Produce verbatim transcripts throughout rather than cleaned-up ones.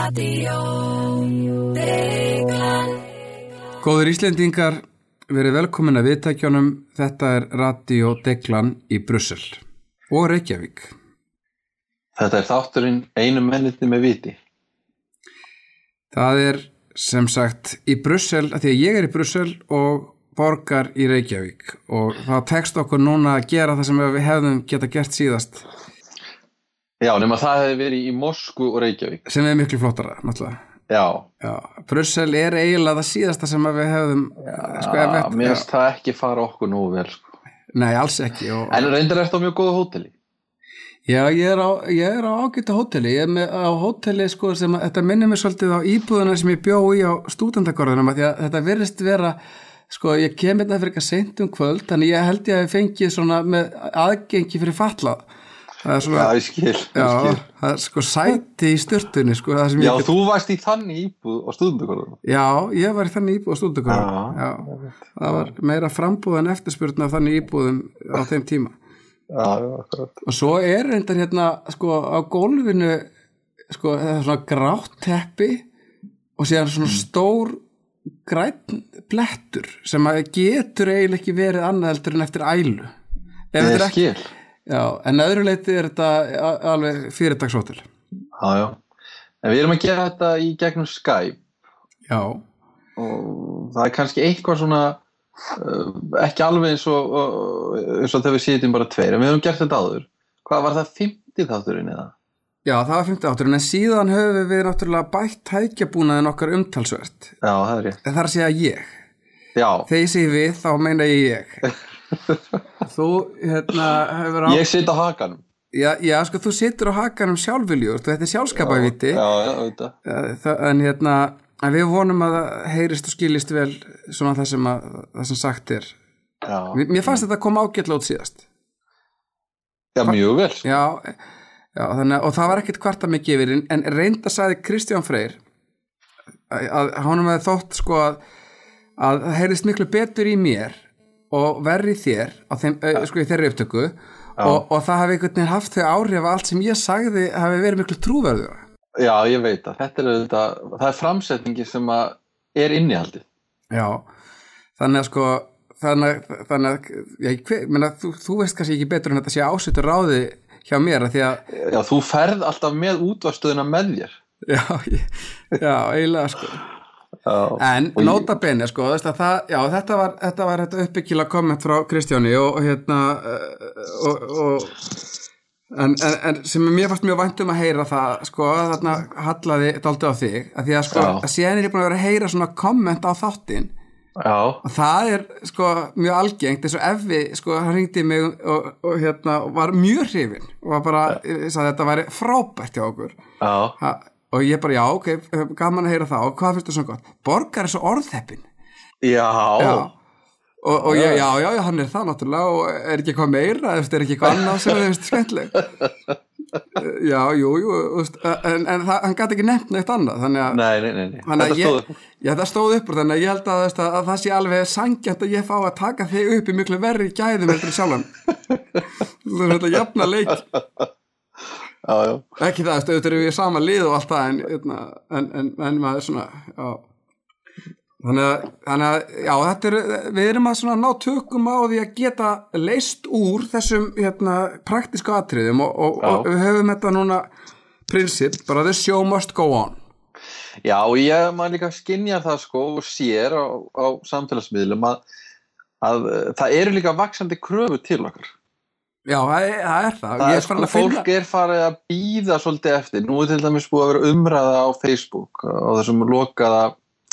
Radio Deglan. Góðir Íslendingar, verið velkomin að viðtækjunum. Þetta er Radio Deglan í Brussel og Reykjavík. Þetta er þátturinn Einu mennirnir með viti. Það er sem sagt í Brussel, að því að ég er í Brussel og Borgar í Reykjavík, og það tekst okkur núna að gera það sem við hefðum geta gert síðast. Já, nema það hefði verið í Moskvu og Reykjavík. Sem er miklu flottara, náttúrulega. Já. Já. Brussel er eiginlega það síðasta sem við hefðum... Já, sko, við, mér finnst það ekki fara okkur nú vel, sko. Nei, alls ekki. Og, en reyndar ertu á mjög góðu hóteli. Já, ég er á, ég er á ágæta hóteli. Ég er með, á hóteli, sko, sem að, þetta minnir mér svolítið á íbúðuna sem ég bjó í á stúdentagörðunum, að því að þetta virðist vera... Sko, ég kem hérna fyrir eitthvað seint um kvöld, þannig ég held ég að ég fengið svona með aðgengi fyrir fatlað. Það er svona... Já, ég skil, ég skil. Já, það er sko sæti í sturtunni, sko. Það sem Já, ég... þú varst í þannig íbúð á stúdentagörðunum. Já, ég var í þannig íbúð á stúdentagörðunum. Já, já. Það var meira frambúð en eftirspurn af þannig íbúðum á þeim tíma. Já, já, akkurat. Og svo er reyndar hérna, sko, á gólfinu, sko, það er svona grátt teppi og síðan svona stór grænn blettur sem að getur eiginlega ekki verið annað heldur en eftir ælu. Ég skil. Já, en öðru leyti er þetta alveg fyrirtagshótel. Já, já. En við erum að gera þetta í gegnum Skype. Já. Og það er kannski eitthvað svona uh, ekki alveg eins og, uh, eins og þegar við sitjum bara tveir, en við höfum gert þetta áður. Hvað var það, fimmti þátturinn eða? Já, það var fimmti þátturinn, en síðan höfum við náttúrulega bætt tækjabúnaðin okkar umtalsvert. Já, það er rétt. Það er að segja ég. Já. Þegar ég segi við, þá meina ég ég. Þú, hérna, hefur á... Ég sit á hakanum. Já, já, sko, þú situr á hakanum sjálfviljur, þetta er sjálfskapaviti. Já, já, auðvitað. En hérna, en við vonum að það heyrist og skilist vel svona það sem, að, það sem sagt er. Já. Mér fannst þetta að koma ágætlega út síðast. Já, mjög vel. Já, já, þannig að, og það var ekkert kvarta mikið yfir, en reynda sagði Kristján Freyr að, að honum hefði þótt, sko, að, að það heyrist miklu betur í mér og verri þér á þeim, sko, í þeirri upptöku og, og það hafi einhvern veginn haft þau áhrif að allt sem ég sagði hafi verið miklu trúverður. Já, ég veit að þetta er auðvitað, það er framsetningi sem að er innihaldið. Já, þannig að sko þannig, þannig að ég, menna, þú, þú veist kannski ekki betur en þetta sé ásettur ráði hjá mér að því að... Já, þú ferð alltaf með útvarpsstöðina með þér. Já, ég, já, eiginlega sko. Já, en nota bene sko, veist að það, já, þetta var þetta var þetta uppbyggilega komment frá Kristjáni og, og hérna og, og en, en, en sem mér fannst mjög vænt um að heyra það sko, þarna hallaði dálítið á þig að því að sko, já. Að síðan er ég búin að vera að heyra svona komment á þáttinn. Já. Og það er sko mjög algengt eins og ef við sko hann hringdi mig og, og hérna var mjög hrifinn og var bara, ég sagði þetta væri frábært hjá okkur. Já. Ha, og ég bara já, ok, gaman að heyra það og hvað finnst þú svona gott? Borgar er svo orðheppinn. Já. Já. Og, og ég, já, já, já, hann er það náttúrulega og er ekki eitthvað meira, eftir er ekki eitthvað annað sem er finnst skemmtileg. Já, jú, jú, en, en það, hann gæti ekki nefnt neitt annað, þannig að... Nei, nei, nei, nei. Þetta stóð upp. Já, það stóð upp úr, þannig að ég held að, að, að það sé alveg sanngjarnt að ég fá að taka þig upp í miklu verri gæðum heldur sjálfan. Þú er þetta jafna leik. Já, já. Ekki það, auðvitað erum við í sama lið og allt það, en, en, en, en maður svona, já... Þannig að, þannig að, já, þetta er, við erum að svona ná tökum á því að geta leyst úr þessum, hérna, praktísku atriðum og, og, og við höfum þetta núna prinsip, bara the show must go on. Já, og ég, maður líka skynjar það, sko, og sér á, á samfélagsmiðlum að, að það eru líka vaxandi kröfur til okkar. Já, það er það. Það er, sko, fólk finna... er farið að bíða svolítið eftir. Nú er til dæmis búið að vera umræða á Facebook, á þessum lokaða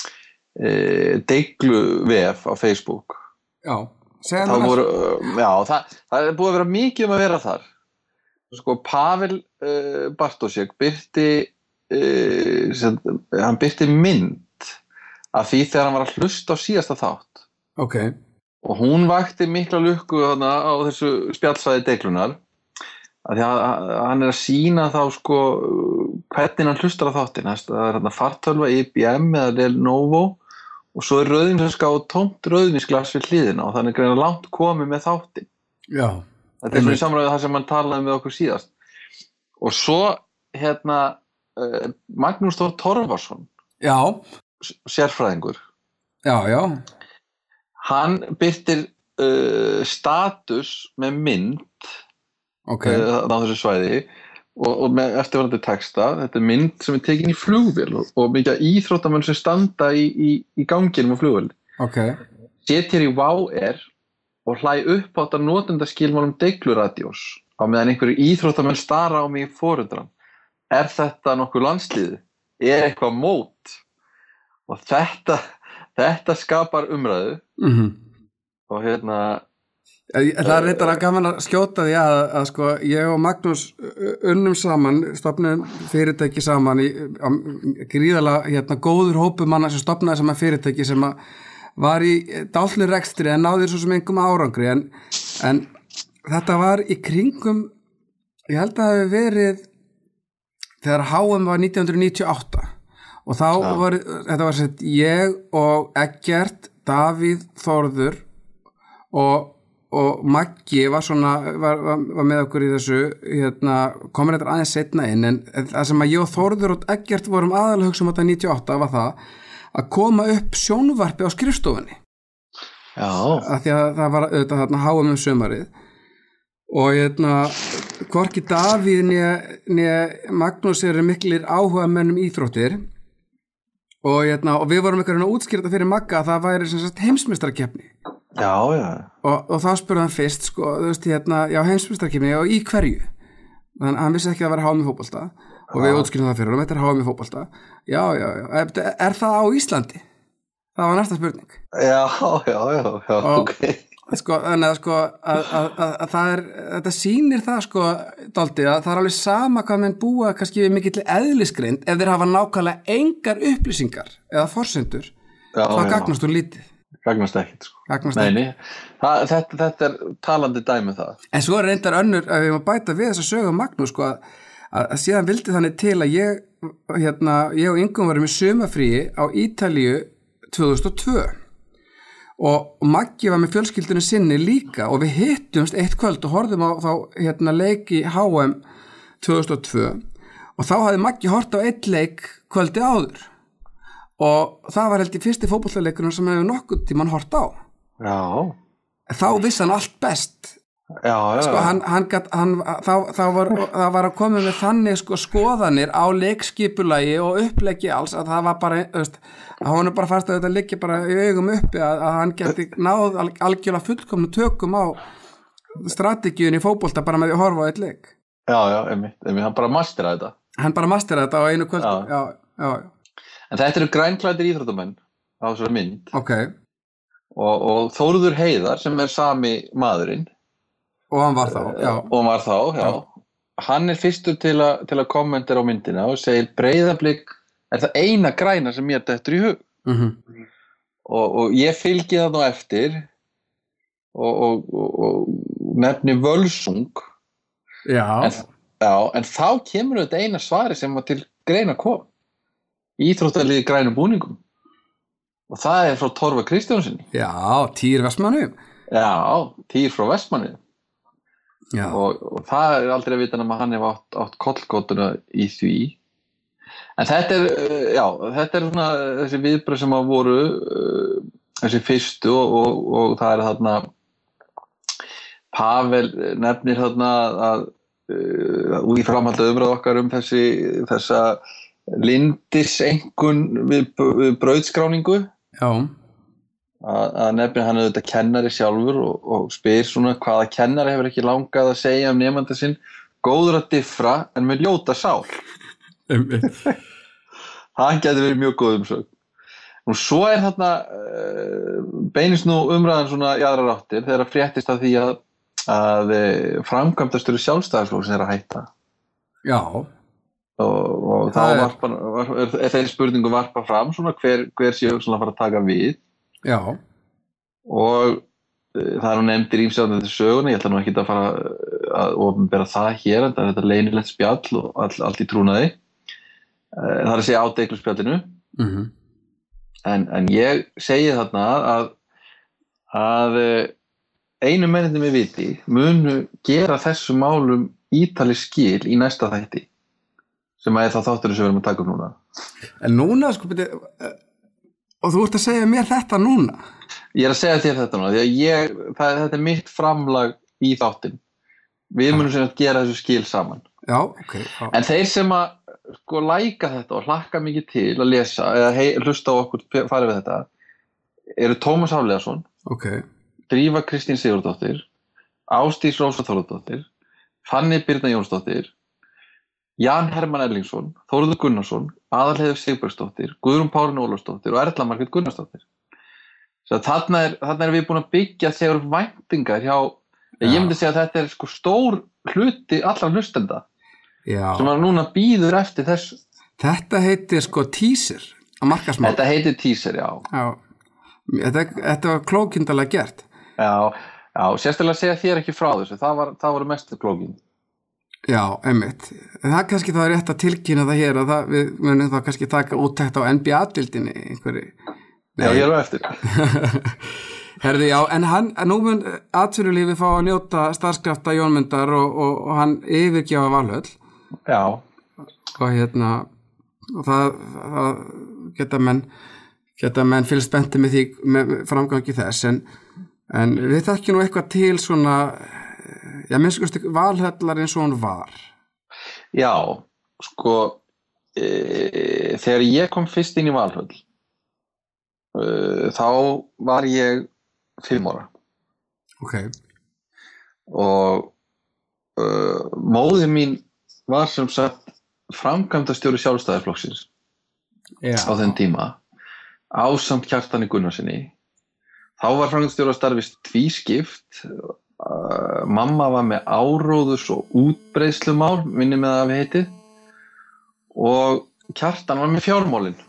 degluvef á Facebook. Já, segja það voru, já, það, það er búið að vera mikið um að vera þar. Sko, Pavel uh, Bartosek birti uh, sem, hann birti mynd af því þegar hann var að hlusta á síðasta þátt. Ok. Og hún vakti mikla lukku þarna á þessu spjallsvæði deglunar að því að hann er að sýna þá sko hvernig hann hlustar á þáttin. Það er hérna fartölva, I B M eða Lenovo og svo er rauðvínsflaska og tómt rauðvínsglas við hliðina og þannig er greina langt komið með þáttin. Já. Þetta er svona í samræðu það sem hann talaði með okkur síðast. Og svo hérna uh, Magnús Þór Torfason já, sérfræðingur já, já hann birtir uh, status með mynd okay. uh, á þessu svæði og, og með eftirfarandi texta. Þetta er mynd sem er tekin í flugvél og, og mikið íþróttamenn sem standa í, í, í ganginum á flugvél okay. Set hér í Wow Air og hlæ upp á þetta notendaskilmálum deigluradíós á meðan einhverju íþróttamenn stara á mig í forundran. Er þetta nokkuð landsliðið? Er eitthvað mót? Og þetta, þetta skapar umræðu mm-hmm. og hérna... Það er reyndar að gaman að skjóta því að, að sko, ég og Magnús unnum saman, stofnum fyrirtæki saman í gríðalega hérna, góður hópu manna sem stofnaði saman fyrirtæki sem að var í dálnir rekstri en náði svo sem engum árangri en, en þetta var í kringum, ég held að það hefði verið þegar H M var nítján hundruð níutíu og átta og þá ja. var, þetta var sett ég og Eggert, Davíð, Þórður og, og Maggi var svona, var, var, var með okkur í þessu, hérna, komur þetta aðeins setna inn en það sem að ég og Þórður og Eggert vorum aðalega hugsa um þetta níutíu og átta var það að koma upp sjónvarpi á skrifstofunni. Já. Af því að það var auðvitað þarna H M um sumarið og hérna hvorki Davíð né Magnús eru miklir áhuga mennum íþróttir og hérna og við vorum einhverjum að útskýra fyrir Magga að það væri sem sagt heimsmeistarakeppni. Já, já. Og, og þá spurði hann fyrst sko, þú veist hérna, já heimsmeistarakeppni og í hverju? Þannig að hann vissi ekki að það væri H M í fótbolta. Og við útskýrum það fyrir og þetta er H M í fótbolta. Já, já, já. Er, er það á Íslandi? Það var næsta spurning. Já, já, já, já, og, ok. Sko, þannig að sko, að, að, að, að það er, þetta sýnir það sko, dálítið, að það er alveg sama hvað menn búa kannski við mikill eðlisgreind ef þeir hafa nákvæmlega engar upplýsingar eða forsendur, það gagnast úr lítið. Gagnast ekkert, sko. Gagnast Nei, nei. Það, þetta, þetta er talandi dæmi það. En svo er reyndar önnur, ef við má bæta við þessa sögu Magnús, sko, að að síðan vildi þannig til að ég hérna, ég og Ingun varum í sumafríi á Ítalíu tvö þúsund og tvö og Maggi var með fjölskyldunni sinni líka og við hittumst eitt kvöld og horfðum á þá hérna, leik í H M tvö þúsund og tvö og þá hafði Maggi hort á eitt leik kvöldi áður og það var held í fyrsti fótboltaleikurinn sem hefur nokkuð tímann hort á. Já. Þá vissi hann allt best. Já, já, sko, hann, hann gat, hann, þá, þá var, það var að koma með þannig sko, skoðanir á leikskipulagi og uppleggi alls að það var bara veist, að hann bara fannst að þetta liggi bara í augum uppi að, að hann geti náð al, algjörlega fullkomnu tökum á strategíun í fótbolta bara með því að horfa á eitt leik. Já, já, einmitt, einmitt, hann bara mastera þetta. Hann bara mastera þetta á einu kvöld. Já. Já, já, já. En þetta eru grænklæddir íþróttamenn á þessari mynd. Ok. Og, og Þórður Heiðar sem er sami maðurinn. Og hann var þá, já. Og hann var þá, já. já. Hann er fyrstur til, a, til að kommentera á myndina og segir Breiðablik er það eina græna sem mér dettur í hug. Mm-hmm. Og, og ég fylgi það nú eftir og, og, og, og nefni Völsung. Já. En, já. En þá kemur þetta eina svari sem var til greina kom. Íþróttaliði grænum búningum. Og það er frá Torfa Kristjánsinni. Já, Týr Vestmannaeyjum. Já, Týr frá Vestmannaeyjum. Já. Og, og það er aldrei að vita nema að hann hefur átt, átt kollgótuna í því en þetta er já, þetta er svona þessi viðbrögð sem að voru uh, þessi fyrstu og, og, og það er þarna Pavel nefnir þarna að uh, úr í framhaldi umræðu okkar um þessi þessa lindisengun við, við brauðskráningu já að, að nefnir hann auðvitað kennari sjálfur og, og spyr svona hvaða kennari hefur ekki langað að segja um nemanda sinn góður að diffra en með ljóta sál. Það getur verið mjög góð umsögn. Og svo er þarna uh, beinist nú umræðan svona í aðrar áttir þegar að fréttist af því að, að framkvæmdastjóri Sjálfstæðisflokksins er að hætta. Já. Og, og þá er... varpa, var, er, er þeirri spurningu varpa fram svona hver, hver séu svona að fara að taka við. Já. Og uh, það er nú nefndir ímsjáðan þetta söguna, ég ætla nú ekki að fara að opinbera það hér, en það er þetta leynilegt spjall og all, allt í trúnaði. Uh, það er að segja á deigluspjallinu. Mhm. En, en ég segi þarna að, að einu mennirnir með viti munu gera þessu málum ítalið skil í næsta þætti sem er þá þátturinn sem við erum að taka upp núna. En núna, sko, beti, og þú ert að segja mér þetta núna? Ég er að segja þér þetta núna, því að ég, það, þetta er mitt framlag í þáttinn. Við munum sem að gera þessu skil saman. Já, ok. Já. En þeir sem að sko læka þetta og hlakka mikið til að lesa eða hei, hlusta á okkur farið við þetta eru Tómas Hafliðason, okay. Drífa Kristín Sigurðardóttir, Ásdís Rósa Þórðardóttir, Fanny Birna Jónsdóttir, Jan Hermann Erlingsson, Þórður Gunnarsson, Aðalheiður Sigbergsdóttir, Guðrún Pálína Ólafsdóttir og Erla Margrét Gunnarsdóttir. Svo þarna er, þarna er við búin að byggja þegar væntingar hjá, ja. Ég myndi segja að þetta er sko stór hluti allra hlustenda. Já. Sem að núna býður eftir þessu. Þetta heitir sko teaser á markaðsmál. Þetta heitir teaser, já. Já. Þetta, þetta var klókindalega gert. Já, já, sérstaklega segja þér ekki frá þessu. Það var, það voru mestu klókin. Já, einmitt. En það kannski það er rétt að tilkynna það hér að það, við munum þá kannski taka úttekt á N B A-dildinni einhverju. Já, ég er á eftir. Herði, já, en hann, nú mun atvinnulífi fá að njóta starfskrafta Jónmundar og, og, og hann yfirgefa Valhöll. Já. Og hérna, og það, það geta menn, geta menn fylgst spennti með því, með framgangi þess, en, en við þekkjum nú eitthvað til svona, já, minnst Valhöllar eins og hún var. Já, sko, e, þegar ég kom fyrst inn í Valhöll, e, þá var ég fimm ára. Ok. Og e, móðir mín var sem sagt framkvæmdastjóri Sjálfstæðisflokksins á þeim tíma ásamt Kjartani Gunnarsinni. Þá var framkvæmdastjóri að starfi tvískipt. Uh, mamma var með áróðurs og útbreiðslumál, minni með að við heitið, og Kjartan var með fjármálin.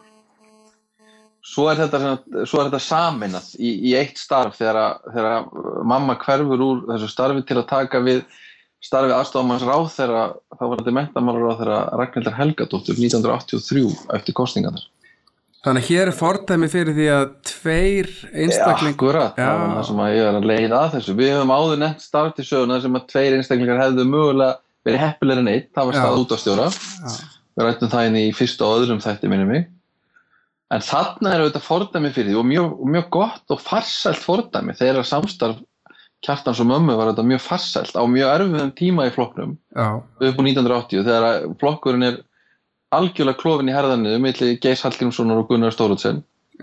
Svo er þetta, svo er þetta sameinað í, í eitt starf þegar, þegar mamma hverfur úr þessu starfi til að taka við starfi aðstoðarmanns ráðherra, þá var þetta menntamálaráðherra Ragnhildar Helgadóttur nítján hundruð áttatíu og þrjú eftir kosningarnar. Þannig að hér er fordæmi fyrir því að tveir einstaklingar... Akkurat, það var það sem að ég er að leiða að þessu. Við höfum áður nefnt starf til söguna sem að tveir einstaklingar hefðu mögulega verið heppilegri en einn, það var stað útvarpsstjóra. Við rættum það inn í fyrsta og öðrum þætti minni mig. En þarna er auðvitað fordæmi fyrir því og mjög, mjög gott og farsælt fordæmi. Þeirra samstarf Kjartans og mömmu var þetta mjög farsælt á mjög erfiðum tíma í flokknum upp á nítján hundruð áttatíu þegar flokkurinn er algjörlega klofin í herðanniðu milli Geirs Hallgrímssonar og Gunnar Stórudsen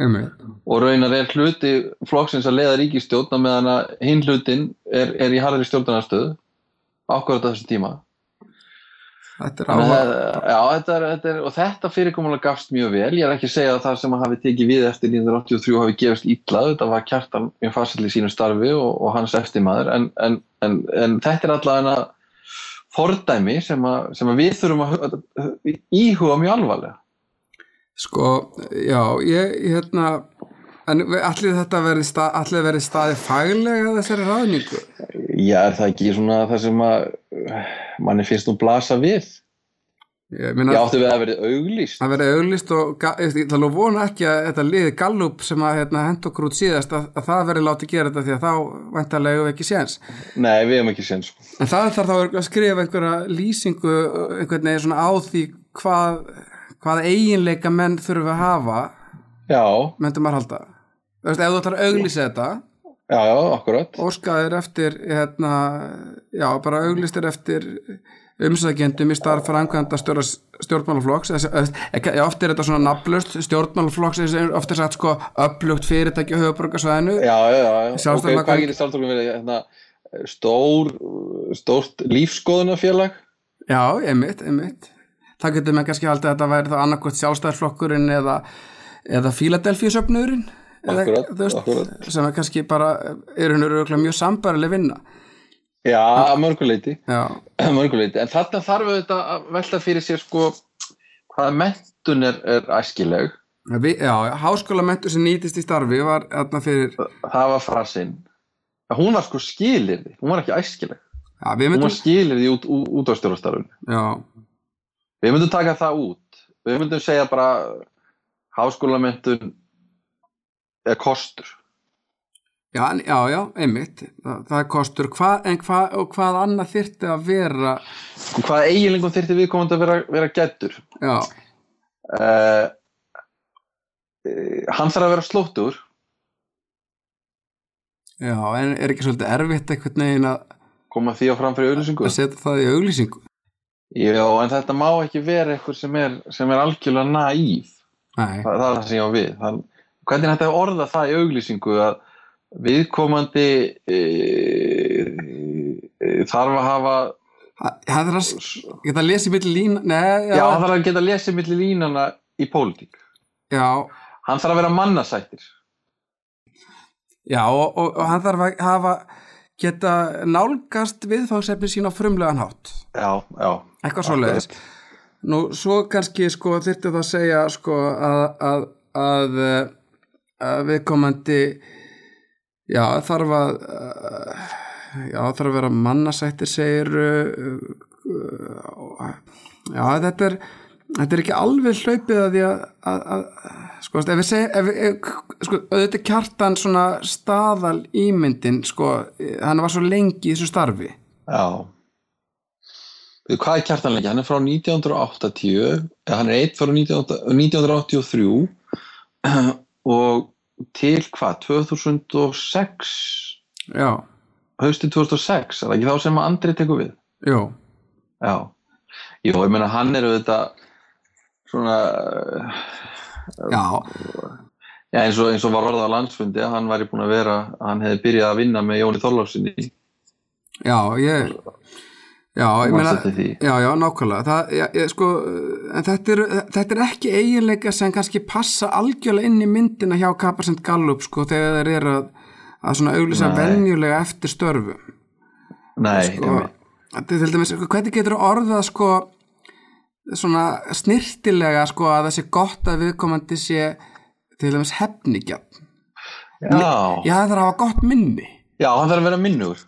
og raunar er hluti flokksins að leiða ríkisstjórn á meðan að hinn hlutin er, er í harðri stjórnunarstöðu ákvarðat á þessum tíma. Þetta er áhuga. Já, þetta er, þetta er, og þetta fyrirkomulega gafst mjög vel. Ég er ekki að segja að það sem hafi tekið við eftir nítján hundruð áttatíu og þrjú hafi gefist illa. Þetta var Kjartan mjög farsæll í sínu starfi og, og hans eftirmaður. En, en, en, en þetta er allavega fordæmi sem, að, sem að við þurfum að íhuga mjög alvarlega. Sko, já, ég, hérna, en allir þetta verið stað, allir verið staði faglega þessari ráðningu? Já, er það ekki svona það sem að manni finnst nú blasa við? Ég, meina, ég átti við að verið auglýst. Það verið auglýst og ég ætla að vona ekki að þetta liði Gallup sem að hérna, henda okkur út síðast að, að það verið látið gera þetta því að þá væntanlega hefur ekki séns. Nei, við hefum ekki séns. En það þarf þá að skrifa einhverja lýsingu einhvern veginn svona á því hvað, hvað eiginleika menn þurfa að hafa. Já. Myndum maður halda. Þú veist, ef þú ætlar að auglýsa þetta Já, já, akkurat. Óskaðir eftir, hérna, já, bara auglýstir eftir umsækjendum í starf framkvæmda stjórnmálaflokks. Já, oft er þetta svona nafnlaust stjórnmálaflokks, oft er sagt sko öflugt fyrirtæki á höfuðborgarsvæðinu. Já, já, já. Ok, hvað getur sjálfsagt verið, hérna, stór, stórt lífskoðunarfélag? Já, einmitt, einmitt. Það getur með kannski haldið að þetta væri þá annarkvæmt Sjálfstæðisflokkurinn eða, eða Fíladelfíusöfnuðurinn. Akkurat, veist, akkurat. Sem er kannski bara er hún öruglega mjög sambærileg vinna. Já, að mörguleiti. Já. Mörguleiti. En þarna þarf auðvitað að velta fyrir sér sko hvaða menntun er, er æskileg. Vi, já, háskólamenntun sem nýtist í starfi var þarna fyrir... Það var frasinn. Hún var sko skilyrði, hún var ekki æskileg. Já, við myndum... Hún var skilyrði út, út, út á stjórnastarfinu. Já. Við myndum taka það út. Við myndum segja bara háskólamenntun eða kostur. Já, já, já, einmitt það, það er kostur, Hva, en hvað og hvað annað þyrfti að vera hvað eiginleikum þyrfti viðkomandi að vera, vera gæddur já uh, uh, hann þarf að vera slóttur já, en er ekki svolítið erfitt einhvern veginn að koma því á framfyrir auglýsingu að setja það í auglýsingu já, en þetta má ekki vera eitthvað sem er, sem er algjörlega naív Nei. það, það er það sem ég á við það, hvernig þetta er orða það í auglýsingu að viðkomandi e, e, þarf að hafa hann þarf að geta að lesa í milli lína Nei, já. já, hann þarf að geta að lesa í milli línana í pólitík já hann þarf að vera mannasættir já, og, og, og hann þarf að hafa geta nálgast viðfangsefni sín á frumlegan hátt já, já eitthvað svoleiðis nú, svo kannski sko þyrfti það að segja sko að að, að, að viðkomandi já, þarf að já, þarf að vera mannasættir segir já, þetta er þetta er ekki alveg hlaupið að því að, að, að sko, ef við segjum ef, ef, sko, auðvitað Kjartan svona staðal ímyndin sko, hann var svo lengi í þessu starfi já hvað er Kjartan lengi? Hann er frá nítján hundruð áttatíu hann er einn frá nítján hundruð áttatíu og þrjú og til hvað, tvö þúsund og sex já haustið tvö þúsund og sex, er það ekki þá sem Andri tekur við? Jú já, Jó, ég meina hann er auðvitað svona já, já eins, og, eins og var orðað á landsfundi að hann væri búin að vera, hann hefði byrjað að vinna með Jóni Þorláksinni já, ég já, ég meina, já, já, nákvæmlega það, já, ég, sko, en þetta er, þetta er ekki eiginleika sem kannski passa algjörlega inn í myndina hjá Capacent Gallup, sko, þegar þeir eru að, að svona auglýsa venjulega eftir störfum Nei, sko, þetta er til dæmis, hvernig getur orðað, sko, svona snirtilega, sko, að það sé gott að viðkomandi sé til dæmis hefnigjarn Já, já, það þarf að hafa gott minni Já, hann þarf að vera minnugur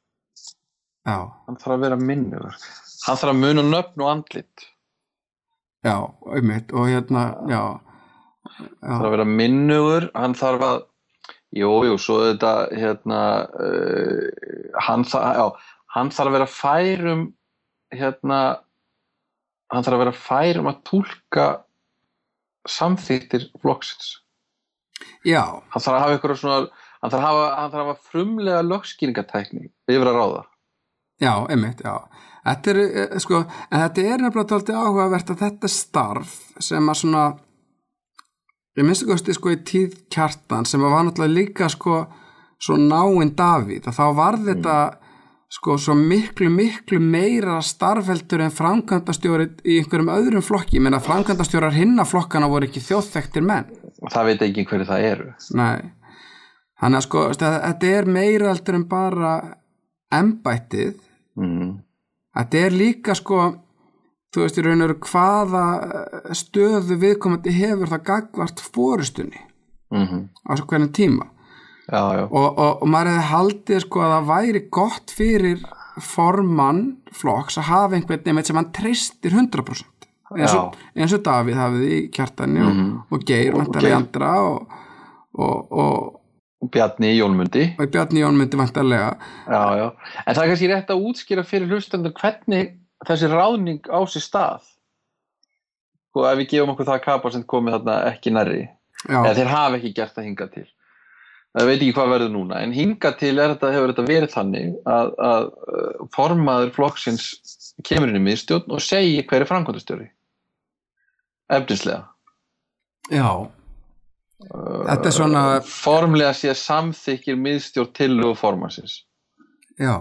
Já, hann þarf að vera minnugur hann þarf að muna nöfn og andlit já, einmitt og hérna, já, já. hann þarf að vera minnugur hann þarf að, jú, jú, svo þetta hérna uh, hann, já, hann þarf að vera færum hérna hann þarf að vera færum að túlka samþykktir flokksins Já, hann þarf að hafa eitthvað svona hann þarf að hafa, hann þarf að hafa frumlega lögskýringatækni yfir að ráða já, einmitt, já Þetta er, sko, en þetta er nefnilega dálítið áhugavert að þetta starf sem að svona ég minnst ekki sko í tíð Kjartan sem að var náttúrulega líka sko svo náinn Davíð að þá var þetta mm. sko svo miklu, miklu meira starfheldur en framkvæmdastjóri í einhverjum öðrum flokki, ég meina framkvæmdastjórar hinna flokkana voru ekki þjóðþekktir menn það veit ekki hverju það eru Nei, þannig að sko þetta er meira heldur en bara embættið mm. Þetta er líka sko þú veist í raun og veru hvaða stöðu viðkomandi hefur það gagnvart forystunni mm-hmm. á svo hvernig tíma já, já. Og, og, og maður hefði haldið sko að það væri gott fyrir formann flokks að hafa einhvern veginn sem hann treystir hundrað prósent eins og, eins og Davíð hafið í Kjartani mm-hmm. og, og Geir vantarlega andra og, og, og og Bjarni Jónmundi og Bjarni Jónmundi vantarlega já, já. En það er kannski rétt að útskýra fyrir hlustendur hvernig þessi ráðning á sér stað og ef við gefum okkur það að Capacent komið þarna ekki nærri eða þeir hafa ekki gert það hingað til það veit ekki hvað verður núna en hingað til er þetta, hefur þetta verið þannig að, að formaður flokksins kemur inn í miðstjórn og segir hver er framkvæmdastjóri efnislega Já Þetta er svona formlega sé samþykkir miðstjórn tillögu formannsins Já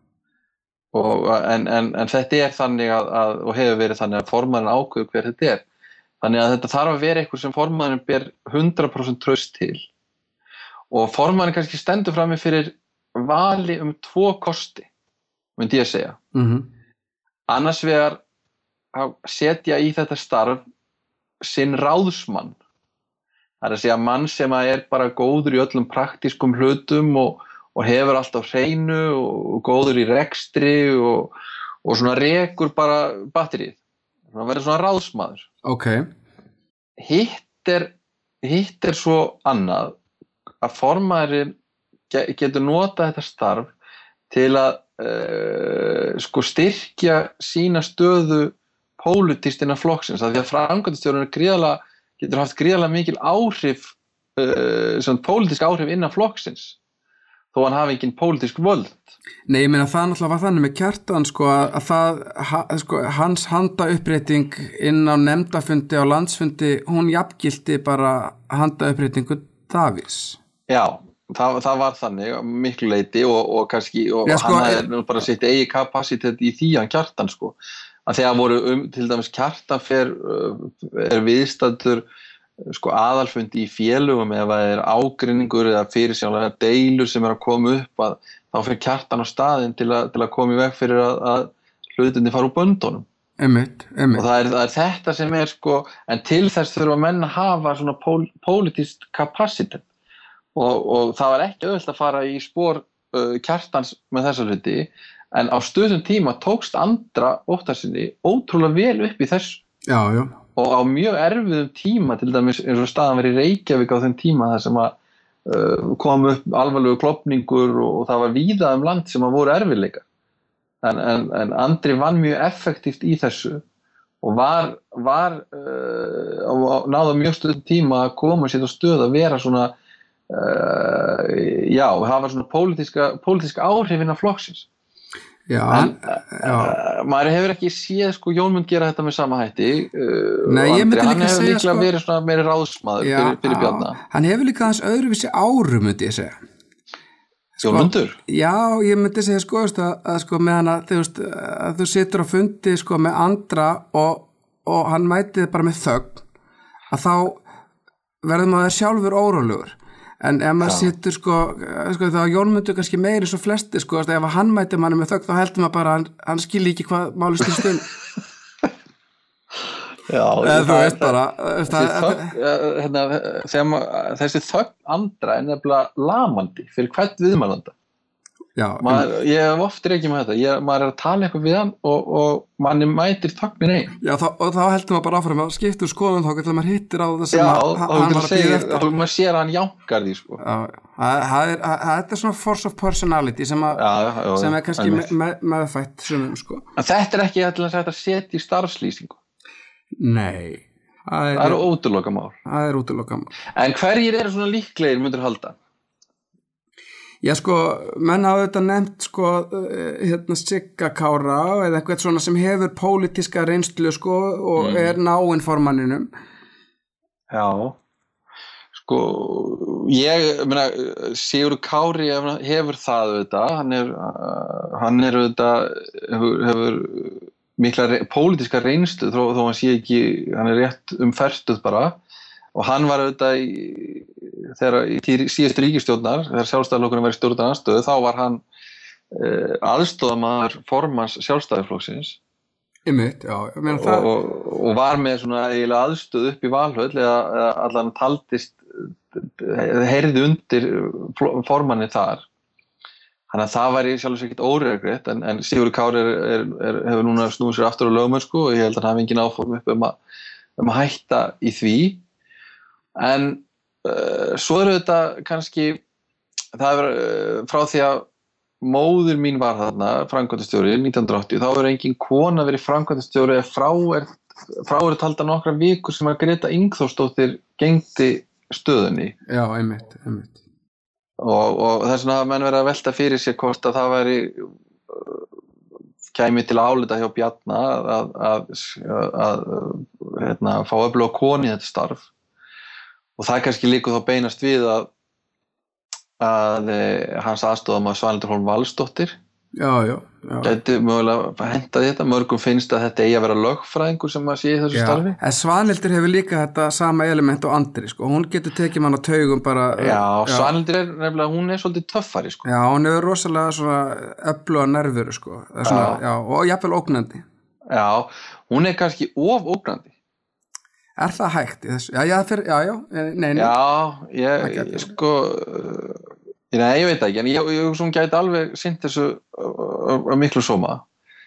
og, en, en, en þetta er þannig að, að og hefur verið þannig að formaðurinn ákveður hver þetta er þannig að þetta þarf að vera eitthvað sem formaðurinn ber hundrað prósent traust til og formaðurinn kannski stendur frammi fyrir vali um tvo kosti myndi ég að segja mm-hmm. annars vegar að setja í þetta starf sinn ráðsmann það er að segja mann sem að er bara góður í öllum praktískum hlutum og, og hefur allt á hreinu og góður í rekstri og, og svona rekur bara batterið. Það verður svona ráðsmaður. Ok. Hitt er, hitt er svo annað að formaðurinn getur notað þetta starf til að uh, sko styrkja sína stöðu pólitískt innan flokksins, af því að framkvæmdastjórinn er gríðarlega, getur haft gríðarlega mikil áhrif, uh, svona pólitísk áhrif innan flokksins, þó hann hafi engin pólitísk völd. Nei, ég meina það náttúrulega var þannig með Kjartan sko að, að það, ha, sko, hans handaupprétting inn á nefndafundi á landsfundi, hún jafngilti bara handauppréttingu Davíðs. Já, það, það var þannig miklu leyti og, og kannski og Já, sko, hann er bara sitt eigi kapasitet í því hann Kjartan sko. Að þegar voru um, til dæmis Kjartan fer, er viðstaddur sko aðalfundi í félögum ef það er ágreiningur eða fyrirsjáanlega deilur sem er að koma upp að þá fer Kjartan á staðinn til að, til að koma í veg fyrir að, að hlutinni fara úr böndunum. Einmitt, einmitt. Og það er, það er þetta sem er sko, en til þess þurfa menn að hafa svona pól, pólitískt kapasitet og, og það var ekki auðvelt að fara í spór uh, Kjartans með þessa hluti. En á stöðum tíma tókst Andra Óttarsinni ótrúlega vel upp í þessu. Já, já. Og á mjög erfiðum tíma, til dæmis eins og staðan var í Reykjavík á þeim tíma þar sem að uh, kom upp alvarlegu klofningur og, og það var víða um land sem að voru erfiðleika. En, en, en Andri vann mjög effektíft í þessu og var, var uh, náða mjög stöðum tíma að koma sér á stöð að vera svona, uh, já, hafa svona pólitíska, pólitíska áhrif innan flokksins. Já, en já. Uh, maður hefur ekki séð sko Jónmund gera þetta með sama hætti uh, Nei, ég myndi hann líka hefur segja líklega sko, verið svona meiri ráðsmaður já, fyrir, fyrir Bjarna. Hann hefur líka hans öðruvísi árum myndi ég segja sko, Jónmundur? Já, ég myndi segja sko að, að sko með hann að þú, veist, að þú situr á fundi sko með Andra og, og hann mætið bara með þögn að þá verður maður sjálfur órólegur. En ef maður situr sko, sko þá Jónmundur kannski meiri svo flesti sko, ef hann mæti manni með þögn þá heldur maður bara hann, hann skilji ekki hvað máli snýst um. Já, eða þú veist bara þessi þögn, hérna, þegar maður, þessi þögn Andra er nefnilega lamandi fyrir hvert viðmælanda. Já, maður, ég hef oft reykið með þetta, ég, maður er að tala eitthvað við hann og, og manni mætir þögnin einn. Já, þá, og þá heldur maður bara áfram að skipta úr skoðun þá getur maður hittir á það sem Já, að, hann var að býða eftir. Já, og maður sér að hann jánkar því, sko. Já, það er, þetta er svona force of personality sem, að, já, já, já, sem er kannski me, me, meðfætt sumum, sko. En þetta er ekki alltaf að setja í starfslýsingu. Nei. Það er, það er útilokamál. Það er útilokamál. En hverjir eru svona líklegir myndir halda? Já sko, menn hafa auðvitað nefnt sko, hérna Sigga Kára eða eitthvað svona sem hefur pólitíska reynslu sko og mm. er náinn formanninum. Já, sko, ég, meina, Sigurður Kári hefur það auðvitað, hann er, hann er auðvitað, hefur, hefur mikla re- pólitíska reynslu þó, þó hann sé ekki, hann er rétt um fertuð bara og hann var auðvitað í þegar í tíð, síðustu ríkisstjórnar þegar sjálfstæðisflokkurinn var í stjórnarandstöðu þá var hann uh, aðstoðarmaður formanns sjálfstæðisflokksins Einmitt, já, ég meina það og, og var með svona eiginlega aðstöð upp í Valhöll eða, eða allan taldist heyrði undir formanni þar þannig að það væri sjálfsagt ekkert óregrætt en, en Sigurður Kári er, er, er, hefur núna snúið sér aftur á lögmennsku og ég held að hann hafi engin áform upp um að, um að hætta í því en Uh, svo eru þetta kannski það er uh, frá því að móðir mín var þarna framkvæmdastjóri nítján hundruð og áttatíu þá er engin kona verið framkvæmdastjóri ef frá er, frá er talda nokkra vikur sem að Greta Ingþórsdóttir gegndi stöðunni Já, einmitt, einmitt og, og þess vegna hafa menn verið að velta fyrir sér hvort að það væri uh, kæmi til álita hjá Bjarna að, að, að, að hérna, fá öfluga konu í þetta starf og það kannski líka þá beinast við að, að hans aðstofamaður Svanhildur Hólm Valsdóttir já, já, já. gæti mögulega hentað þetta, mörgum finnst að þetta eigi að vera lögfræðingur sem að sé í þessu já. Starfi. En Svanhildur hefur líka þetta sama element og Andri, sko, hún getur tekið mann á taugum bara. Já, já. Svanhildur er nefnilega, hún er svolítið töffari, sko. Já, hún er rosalega svona öfluga nervur, sko, svona, já. Já, og jafnvel ógnandi. Já, hún er kannski of ógnandi. Er það hægt í þessu? Já, já, fyrir, já, já, nei, nei. Já, ég, ég sko, nei, ég veit ekki, en ég, ég, ég gæti alveg sinnt þessu að miklu sóma.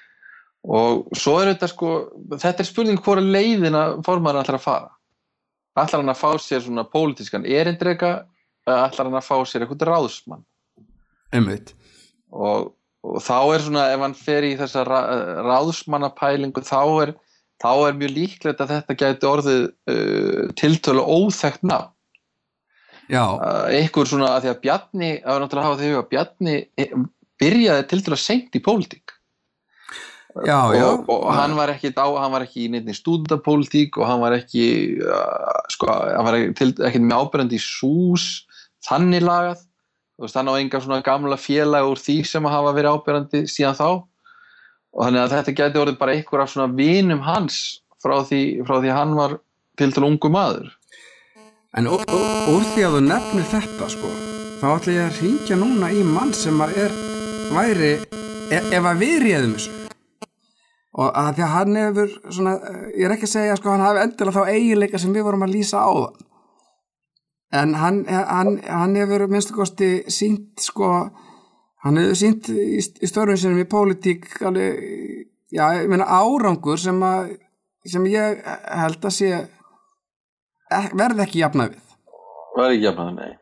Og svo er þetta sko, þetta er spurning hvora leiðina formaður ætlar að fara. Ætlar hann að fá sér svona pólitískan erindreka, eða ætlar hann að fá sér eitthvað ráðsmann? Einmitt. Og, og þá er svona, ef hann fer í þessa ra ráðsmannapælingu, þá er, þá er mjög líklegt að þetta gæti orðið uh, tiltölulega óþekkt nafn. Já. Uh, einhver svona, að því að Bjarni, það var náttúrulega að hafa því að Bjarni byrjaði tiltölulega seint í pólitík. Já, já. Og, og hann var ekki á, hann var ekki í neinni stúdentapólitík og hann var ekki uh, sko, hann var ekki, ekki með ábyrjandi í sús þannig lagað, þú veist, hann á enga svona gamla félag úr því sem að hafa verið ábyrjandi síðan þá, og þannig að þetta gæti orðið bara einhver af svona vinum hans frá því, frá því hann var tiltölulega ungur maður. En úr, úr því að þú nefnir þetta sko, þá ætla ég að hringja núna í mann sem að er væri, ef, ef að við réðum þessu. Og að því að hann hefur svona, ég er ekki að segja sko, hann hafi endilega þá eiginleika sem við vorum að lýsa á það. En hann, hann, hann hefur minnstu kosti sýnt sko, hann hefur sýnt í, í störfum sinum í pólitík alveg, já, ég meina árangur sem að, sem ég held að sé verði ekki jafnað við. Verði ekki jafnað, nei.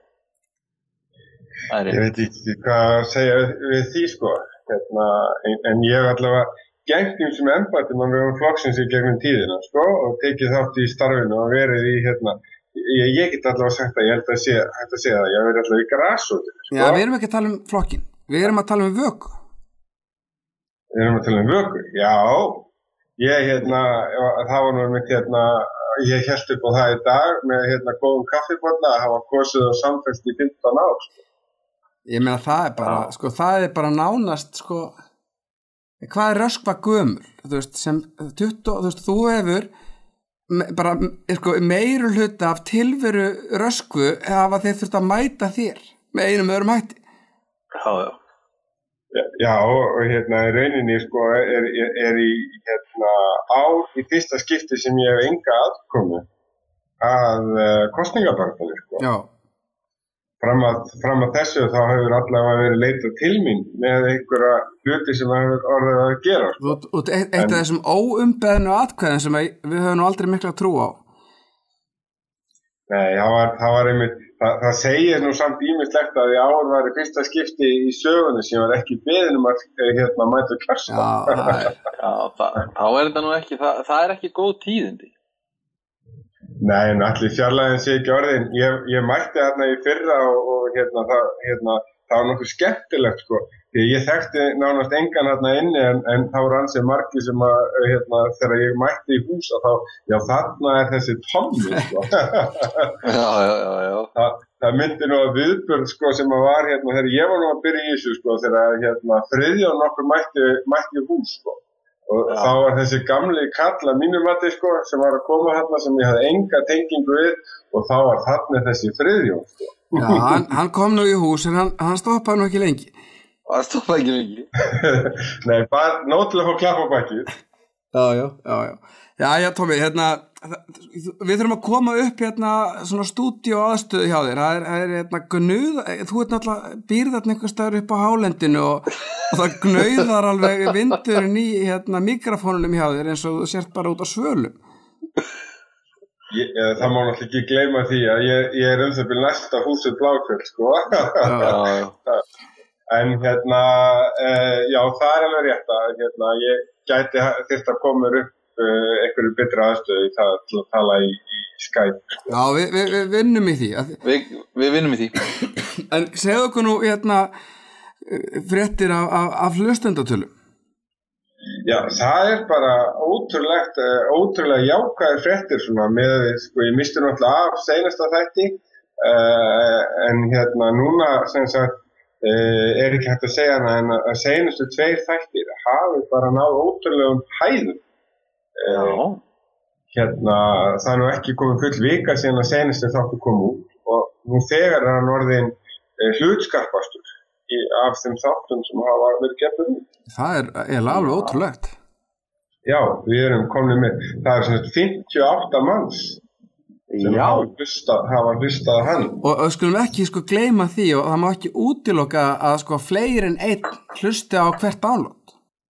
Ég veit ekki hvað að segja við, við því sko, hérna, en, en ég allavega gegnt um sem embættum á vegum flokksins í gegnum tíðina, sko, og tekið þátt í starfinu og verið í, hérna, ég, ég get allavega sagt að ég held að sé, hægt að segja það, ég hef verið allavega í grasrótinni, sko. Já, við erum ekki að tala um flokkin, við erum að tala um vöku. Við erum að tala um vöku, já, ég, hérna, það var nú mitt, hérna, ég held upp á það í dag með, hérna, góðum kaffibolla að hafa kosið og samfélst í fimmtán ár, sko. Ég meina, það er bara, já. Sko, það er bara nánast, sko, hvað er Röskva gömul, þú veist, sem tuttugu, þú veist, þú hefur bara, sko, meiri hluta af tilveru Röskvu hafa þeir þurft að mæta þér með einum öðrum hætti. Já, já. Já, já og hérna í rauninni, sko, er, er, er í, hérna, ár í fyrsta skipti sem ég hef enga aðkomu að uh, kosningabaráttunni, sko. Já. Fram að, fram að þessu þá hefur allavega verið leitað til mín með einhverja hluti sem hefur orðið að gera. Þú ert eitt af þessum óumbeðnu atkvæðum sem við höfum nú aldrei mikla trú á. Nei, það var, það var einmitt, það, það segir nú samt ýmislegt að í ár var í fyrsta skipti í sögunni sem var ekki beðin um að hérna mæta kjörsta. Já, það er. Já, það, þá er þetta nú ekki, það, það er ekki góð tíðindi. Nei, en allir fjarlæðin sé ekki orðin. Ég, ég mætti þarna í fyrra og, og hérna, það, hérna, það var nokkuð skemmtilegt, sko. Því ég þekkti nánast engan þarna inni, en, en það voru ansið margir sem að, hérna, þegar ég mætti í hús, að þá, já, þarna er þessi Tommi, sko. Já, já, já, já. Það, það myndi nú að viðburð, sko, sem að var, hérna, þegar ég var nú að byrja í þessu, sko, þegar, hérna, Friðjón nokkur mætti, mætti í hús, sko. Og já. Þá var þessi gamli kall að mínum mati, sko, sem var að koma þarna sem ég hafði enga tengingu við, og þá var þarna þessi Friðjón, sko. Já, hann, hann kom nú í hús, en hann, hann stoppaði nú ekki lengi. Hann stoppaði ekki lengi? Nei, bara nóg til að fá klapp á bakið. Já, já, já, já. Já, já, Tommi, hérna, við þurfum að koma upp hérna svona stúdíó aðstöðu hjá þér. Það er, það er hérna gnauð, þú ert náttúrulega býrðarn einhver staður upp á hálendinu og, og það gnauðar alveg vindurinn í hérna mikrofónunum hjá þér eins og þú sért bara út á svölum. Ég, það má náttúrulega ekki gleyma því að ég, ég er um það byrja næsta húsið Bláfjöll, sko. Já. En hérna, uh, já, það er alveg rétt að hérna, ég gæti þyrst að koma upp uh, einhverju betri aðstöðu í það til að tala í, í Skype. Já, við, við, við vinnum í því. Við, við vinnum í því. En segðu okkur nú hérna fréttir af, af, af hlustendatölum. Já, það er bara ótrúlegt, ótrúlega jákvæðir fréttir svona með, sko, ég misti náttúrulega af seinasta þætti, uh, en hérna núna sem sagt Uh, er ekki hægt að segja hana en að seinustu tveir þættir hafi bara náð ótrúlegum hæðum. Uh, hérna, það er nú ekki komið full vika síðan að seinustu þáttu kom út og nú þegar er hann orðin uh, hlutskarpastur í, af þeim þáttum sem hafa verið gefið út. Það er eiginlega alveg ótrúlegt. Já, við erum komin með, það er svona fimmtíu og átta manns sem hafa hlustað, hafa hlustað hann. Og, og skulum ekki sko gleyma því og það má ekki útiloka að sko fleiri en einn hlusti á hvert download.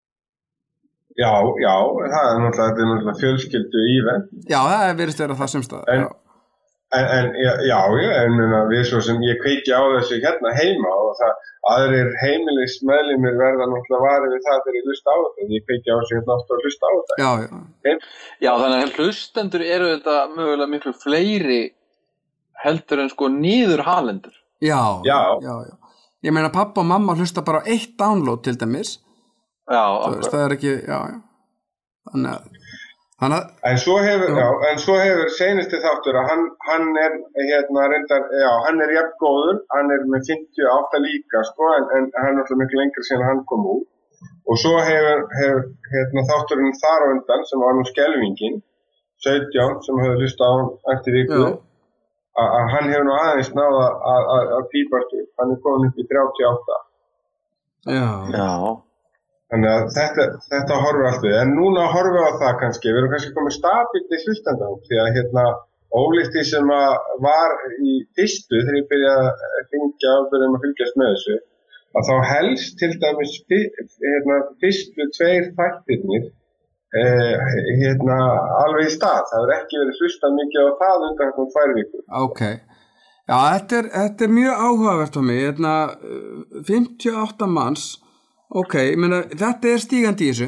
Já, já, það er náttúrulega, þetta er náttúrulega fjölskyldu ívent. Já, það er virðist vera það semstað. En, En, en já, já, en við svo sem ég kveiki á þessu hérna heima og það, aðrir heimilismeðlimir verða náttúrulega varið við það þegar ég hlusta á þetta. Ég kveiki á þessu hérna ofta að hlusta á þetta. Já, já. Heim. Já, þannig að hlustendur eru þetta mögulega miklu fleiri heldur en sko niður halendur. Já, já, já, já. Ég meina pappa og mamma hlusta bara á eitt download til dæmis. Já, akkurat. Það er ekki, já, já. Þannig að Hanna, en svo hefur, já, en svo hefur seinusti þáttur að hann, hann er hérna reyndar, já, hann er jafn góður, hann er með fimmtíu og átta líka, sko, en, en hann er alltaf miklu lengur síðan hann kom út. Og svo hefur, hefur hérna þátturinn þar á undan, sem var nú skelfingin, sautján, sem hefur hlustað á hann eftir viku, að hann hefur nú aðeins náða að, að, að pípast upp, hann er komin upp í þrjátíu og átta. Já, já. Þannig að þetta, þetta horfur allt við, en núna horfum við á það kannski, við erum kannski komið stabilt í hlustandum, því að hérna ólíkt því sem að var í fyrstu, þegar ég byrjaði að fylgja og byrjaði að fylgjast með þessu, að þá helst til dæmis hérna, fyrstu tveir þættirnir eh, hérna, alveg í stað, það hefur ekki verið hlustað mikið á það undan hvernig tvær vikur. Ok, já þetta er, þetta er mjög áhugavert á mig, hérna fimmtíu og átta manns, ok, ég meina, þetta er stígandi í þessu?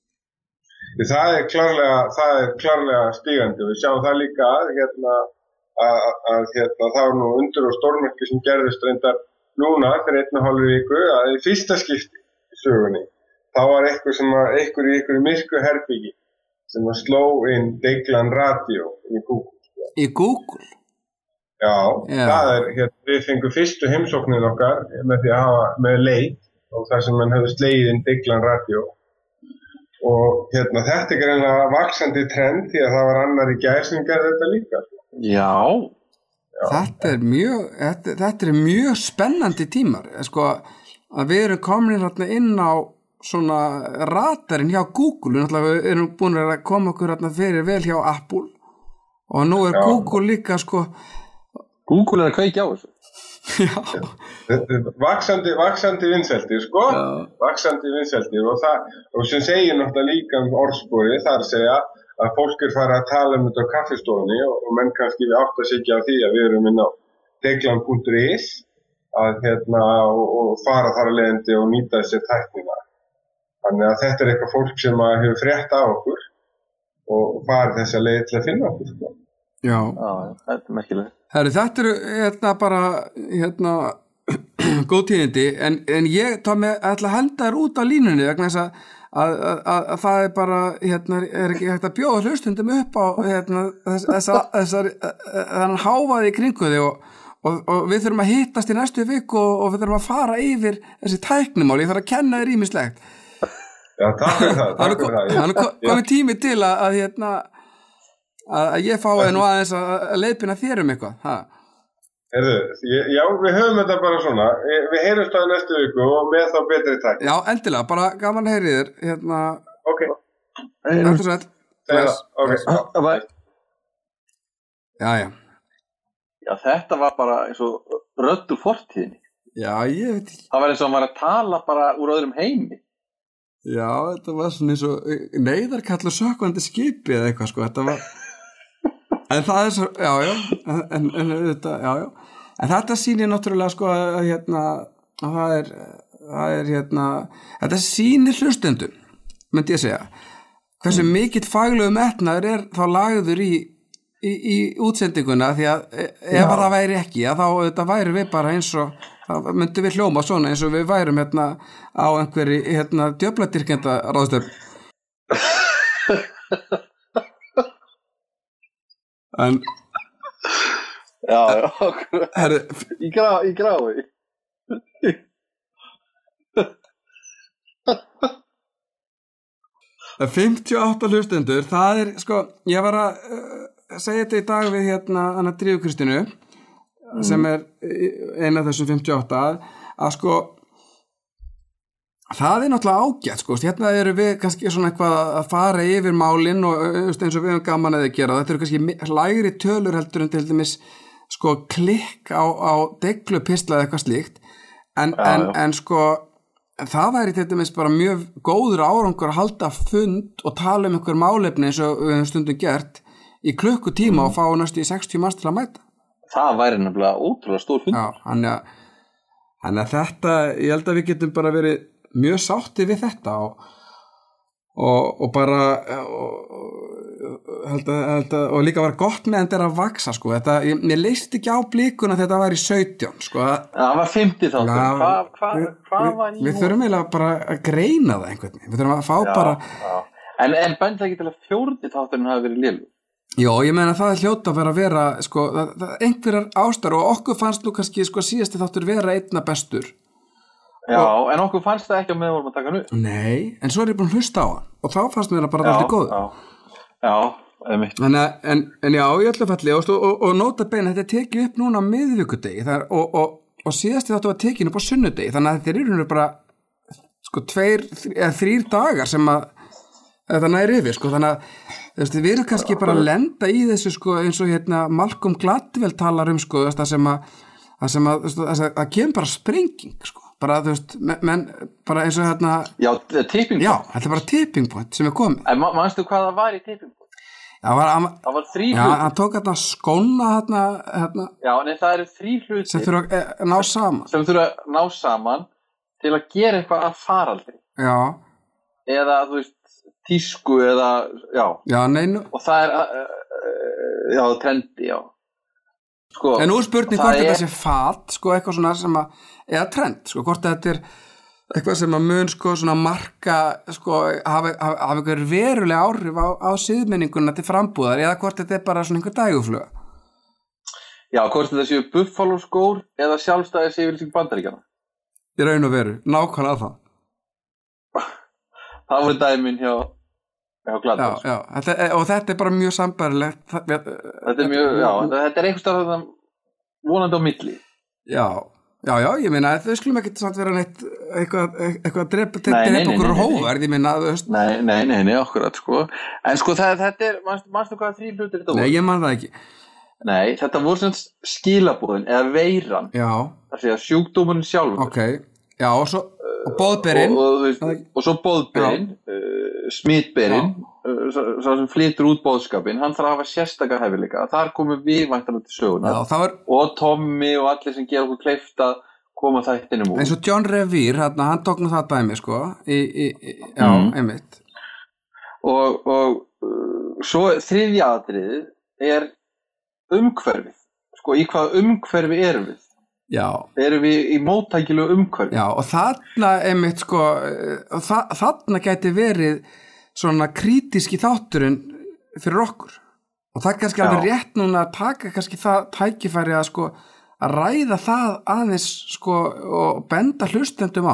Það er klárlega, það er klárlega stígandi og við sjáum það líka að, hérna, að, að hérna, það var nú undur og stórmerki sem gerðist reyndar núna fyrir einn og hálfu viku að í fyrsta skipti í sögunni þá var eitthvað sem að eitthvað í eitthvað myrku herbyggi sem að sló inn Deiglan Radio í Google. Í Google? Já, Já. Það er, hérna, við fengum fyrstu heimsóknin okkar með því að hafa með leit og það sem hann hefði slegið inn Deiglan Radio og hérna þetta er greinlega vaxandi trend því að það var annar í gær sem gerði þetta líka. Já. Já. Þetta er mjög, þetta, þetta er mjög spennandi tímar, sko að við erum komin hérna inn á svona radarinn hjá Google, náttúrulega við erum búin að koma okkur hérna fyrir vel hjá Apple og nú er Já. Google líka sko. Google er að kveikja á þessu. Já. Vaxandi, vaxandi vinsældir, sko, Já. Vaxandi vinsældir og það, og sem segir náttúrulega líka um orðsporið, það er að segja að fólk er farið að tala um þetta á kaffistofunni og, og menn kannski við átt að sigja á því að við erum inn á deiglan punktur is að hérna og, og fara þar að leiðandi og nýta þessi tæknina. Þannig að þetta er eitthvað fólk sem hefur frétt á okkur og farið þessa leið til að finna okkur, sko. Já. Já, þetta er merkilegt. Herri, þetta eru hérna bara hérna góð tíðindi en, en ég tóð með að ætla að henda þér út á línunni vegna þess að, að, að, að það er bara hérna er ekki hægt að bjóða hlustundum upp á hérna þessar þessar þannig hávaði í kringu þig og, og, og við þurfum að hittast í næstu viku og, og við þurfum að fara yfir þessi tæknimál, ég þarf að kenna þér ýmislegt. Já, takk fyrir það, takk fyrir það. Þannig að komið tími til að, að hérna að ég fái nú aðeins að leiðbina þér um eitthvað, ha? Heyrðu, já, við höfum þetta bara svona, við heyrumst á næstu viku og með þá betri tæk. Já, endilega, bara gaman að heyri þér, hérna. Ok. Þetta er sætt. Ok, bye. Já, já. Já, þetta var bara eins og rödd úr fortíðinni. Já, ég veit ekki. Það var eins og hann var að tala bara úr öðrum heimi. Já, þetta var svona eins og neyðarkallu sökkvandi skipi eða eitthvað, sko, þetta var... En það er svo, já, já, en, en þetta, já, já, en þetta sýnir náttúrulega sko að hérna, að það er, það er hérna, þetta sýnir hlustendum, myndi ég segja, hversu mm. mikill faglegur metnaður er þá lagður í, í, í útsendinguna því að ef að það væri ekki, að þá þetta væri við bara eins og, þá myndi við hljóma svona eins og við værum hérna á einhverju hérna djöfladyrkenda ráðstöfn. En já, já, herri, í grá, í grái. fimmtíu og átta hlustendur, það er, sko, ég var að uh, segja þetta í dag við hérna Anna Drífu Kristínu, mm. sem er eina af þessum fimmtíu og átta, að, að sko, það er náttúrulega ágætt, sko, hérna eru við kannski svona eitthvað að fara yfir málin og eins og við höfum gaman að þið gera, þetta eru kannski lægri tölur heldur en til dæmis, sko, klikk á, á deiglupisla eða eitthvað slíkt, en, ja, en, en sko, það væri til dæmis bara mjög góður árangur að halda fund og tala um einhver málefni eins og við höfum stundum gert í klukkutíma mm. og fá næstu í sextíu manns til að mæta. það væri nefnilega ótrúlega stór fundur. Já, þannig að, þannig að þetta, ég held að við getum bara verið mjög sátti við þetta og, og, og bara og, held að, held að, og líka var gott með þetta að vaksa sko. Þetta, ég, mér leist ekki á blíkuna að þetta var í sautján sko. Það var fimmtíu þáttur. Hvað hva, hva var í? Við þurfum eiginlega bara að greina það einhvern veginn. Við þurfum að fá já, bara já. En, en bændi það ekki til að fjórði þátturinn hafi verið lélegur? Jó, ég meina það er hljóta að vera að vera sko, það, það, einhverjar ástar og okkur fannst nú kannski sko, síðasti þáttur vera einna bestur. Já, og, en okkur fannst það ekki að með vorum að taka hann upp. Nei, en svo er ég búin að hlusta á hann og þá fannst mér það bara alltaf góð. Já, já, einmitt. En, en, en já, í öllu falli og, og, og nota beina, þetta er tekið upp núna á miðvikudegi og, og, og síðasti þáttur var tekið upp á sunnudegi, þannig að þetta eru bara sko tveir eða þrír dagar sem að þetta næri yfir, sko, þannig að veist, við erum kannski bara að lenda í þessu sko, eins og hérna Malcolm Gladwell talar um sko, það sem að það sem að, það kemur bara sprenging sko, bara þú veist, menn bara eins og hérna já, tipping point já, þetta er bara tipping point sem er komið en manstu hvað það var í tipping point? Já, var, að, það var þrý já, hlutir hann tók hérna skóna hérna, hérna já, en það eru þrý hlutir sem þurfa að ná saman sem þurfa að ná saman til að gera eitthvað að faraldri já eða, þú veist, tísku eða, já, já neinu. Og það er uh, uh, já, trendi, já sko, en nú er spurning hvort er... þetta sé fat, sko, eitthvað svona sem að eða trend, sko, hvort þetta er eitthvað sem að mun, sko, svona marka, sko, hafa, hafa, hafa einhver veruleg áhrif á, á siðmenninguna til frambúðar eða hvort þetta er bara svona einhver dægufluga. Já, hvort þetta séu Buffalo skór eða sjálfstæðis yfirlýsing Bandaríkjanna. Í raun og veru, nákvæmlega það. Það voru dæmin hjá Já, já, já. Þetta, og þetta er bara mjög sambærilegt þetta er mjög, já, þetta er einhverstað vonandi á milli já, já, já, ég meina þau skulum ekki samt vera neitt eitthvað, eitthvað að drepa, drepa okkur hóverð, ég meina nei, nei, nei, nei, okkurat sko en sko það, þetta er, manstu, manstu hvað þrý hlutir þetta voru? Nei, ég man það ekki Nei, þetta voru sem skilabúðin eða veiran já það sé að sjúkdómurinn sjálfur ok, já, og svo og boðberinn og, og, og, og svo boðberinn uh, smitberinn uh, svo, svo sem flytur út boðskapin hann þarf að hafa sérstakar hæfileika þar komum við væntanlega til sögunar var... og Tommy og allir sem gera okkur kleift að koma þættinum úr eins og John Revere, hann, hann tók nú það dæmi sko í, í, í, já, mm. einmitt og, og uh, svo þriðja atriðið er umhverfið sko í hvað umhverfi erum við Já. Erum við í móttækilegu umhverfi. Já, og þarna einmitt sko, þa þarna gæti verið svona krítíski þátturinn fyrir okkur. Og það er kannski Já. Alveg rétt núna að taka kannski það tækifæri að sko að ræða það aðeins sko og benda hlustendum á.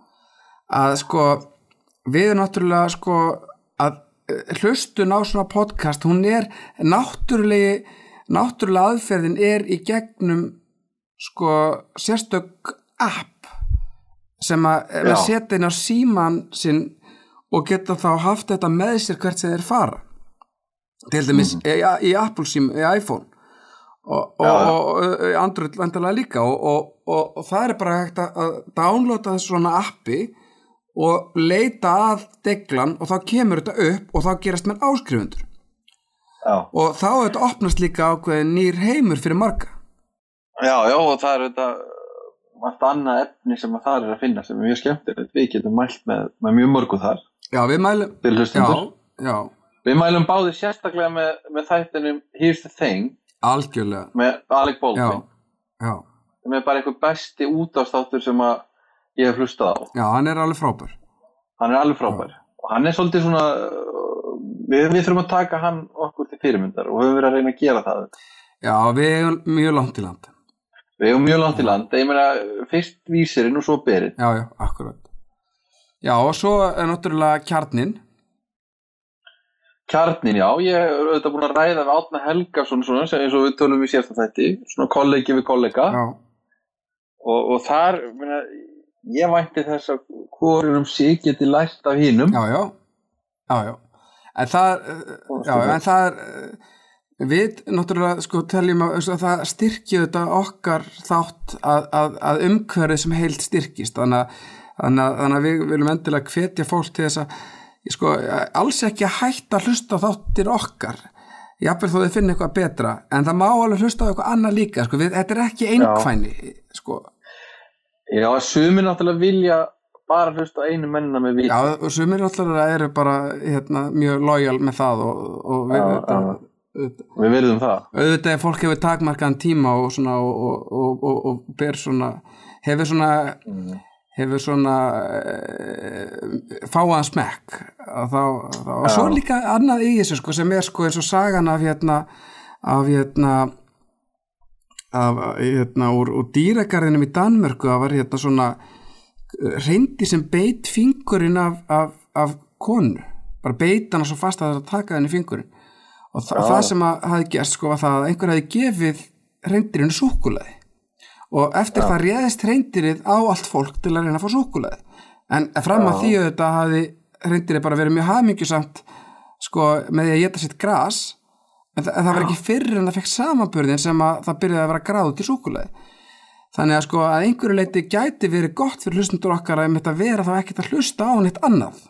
Að sko við náttúrulega sko að hlustun á svona podcast, hún er náttúrulega, náttúrulega aðferðin er í gegnum sko sérstök app sem að setja inn á síman sinn og geta þá haft þetta með sér hvert sem þeir fara til dæmis mm. í, í Apple sím, í iPhone og, og, og, og Android vandalega líka og, og, og, og það er bara hægt að downloada þessu svona appi og leita að deglan og þá kemur þetta upp og þá gerast með áskrifundur Já. Og þá er þetta opnast líka ákveðin nýr heimur fyrir marga Já, já, og það er þetta allt annað efni sem að það er að finna sem er mjög skemmtilegt. Við getum mælt með, með mjög mörgu þar. Já, við mælum. Til hlustendur. Já, já. Við mælum báðir sérstaklega með, með þættinum Here's the Thing. Algjörlega. Með Alec Baldwin. Já, já. Sem er bara einhver besti útvarpsþáttur sem að ég hef hlustað á. Já, hann er alveg frábær. Hann er alveg frábær. Já. Og hann er svolítið svona, við, við þurfum að taka hann okkur til fyrirmyndar og höfum verið að reyna að gera það. Já, við erum mjög langt í land. Við erum mjög langt í land, ég meina fyrst vísirinn og svo berinn. Já, já, akkurat. Já, og svo er náttúrulega kjarnin. Kjarnin, já, ég er auðvitað búin að ræða við Árna Helgason svona, eins og við tölum við sérst að þetta, svona kollegi við kollega. Já. Og, og þar, meina, ég vænti þess að hvorum sig geti lært af hinum. Já, já, já, já. En það, já, en það er... Við náttúrulega sko teljum að, að það styrkja þetta okkar þátt að, að, að umhverfið sem heilt styrkist þannig að, þannig að, þannig að við viljum endilega hvetja fólk til þess að sko, alls ekki að hætta að hlusta þáttir okkar jafnvel þó þið finna eitthvað betra, en það má alveg hlusta á eitthvað annað líka, sko, við, þetta er ekki einkvæni, sko. Já, sumir náttúrulega vilja bara hlusta á einu mennina með viti. Já, og sumir náttúrulega eru bara, hérna, mjög lojal með það og, og við, já, þetta, já. Við virðum það. Auðvitað ef fólk hefur takmarkaðan tíma og svona, og, og, og, og ber svona, hefur svona, mm. hefur svona e, fáaðan smekk, þá, þá, og svo líka annað í þessu, sko, sem er, sko, eins og sagan af, hérna, af, hérna, af, hérna, úr, úr dýragarðinum í Danmörku, það var, hérna, svona reyndi sem beit fingurinn af, af, af konu, bara beit hana svo fast að það taka henni fingurinn og þa það sem að hafi gerst, sko, var það að einhver hafi gefið reyndirinn súkkulaði og eftir Já. Það réðist reyndirinn á allt fólk til að reyna að fá súkkulaði, en fram að því auðvitað hafi reyndirinn bara verið mjög hamingjusamt, sko, með því að éta sitt gras, en, þa en það var ekki fyrr en það fekk samanburðin sem að það byrjaði að vera gráðu til súkkulaði. Þannig að, sko, að einhverju leyti gæti verið gott fyrir hlustundur okkar að þetta vera þá ekkert að hlusta á neitt annað.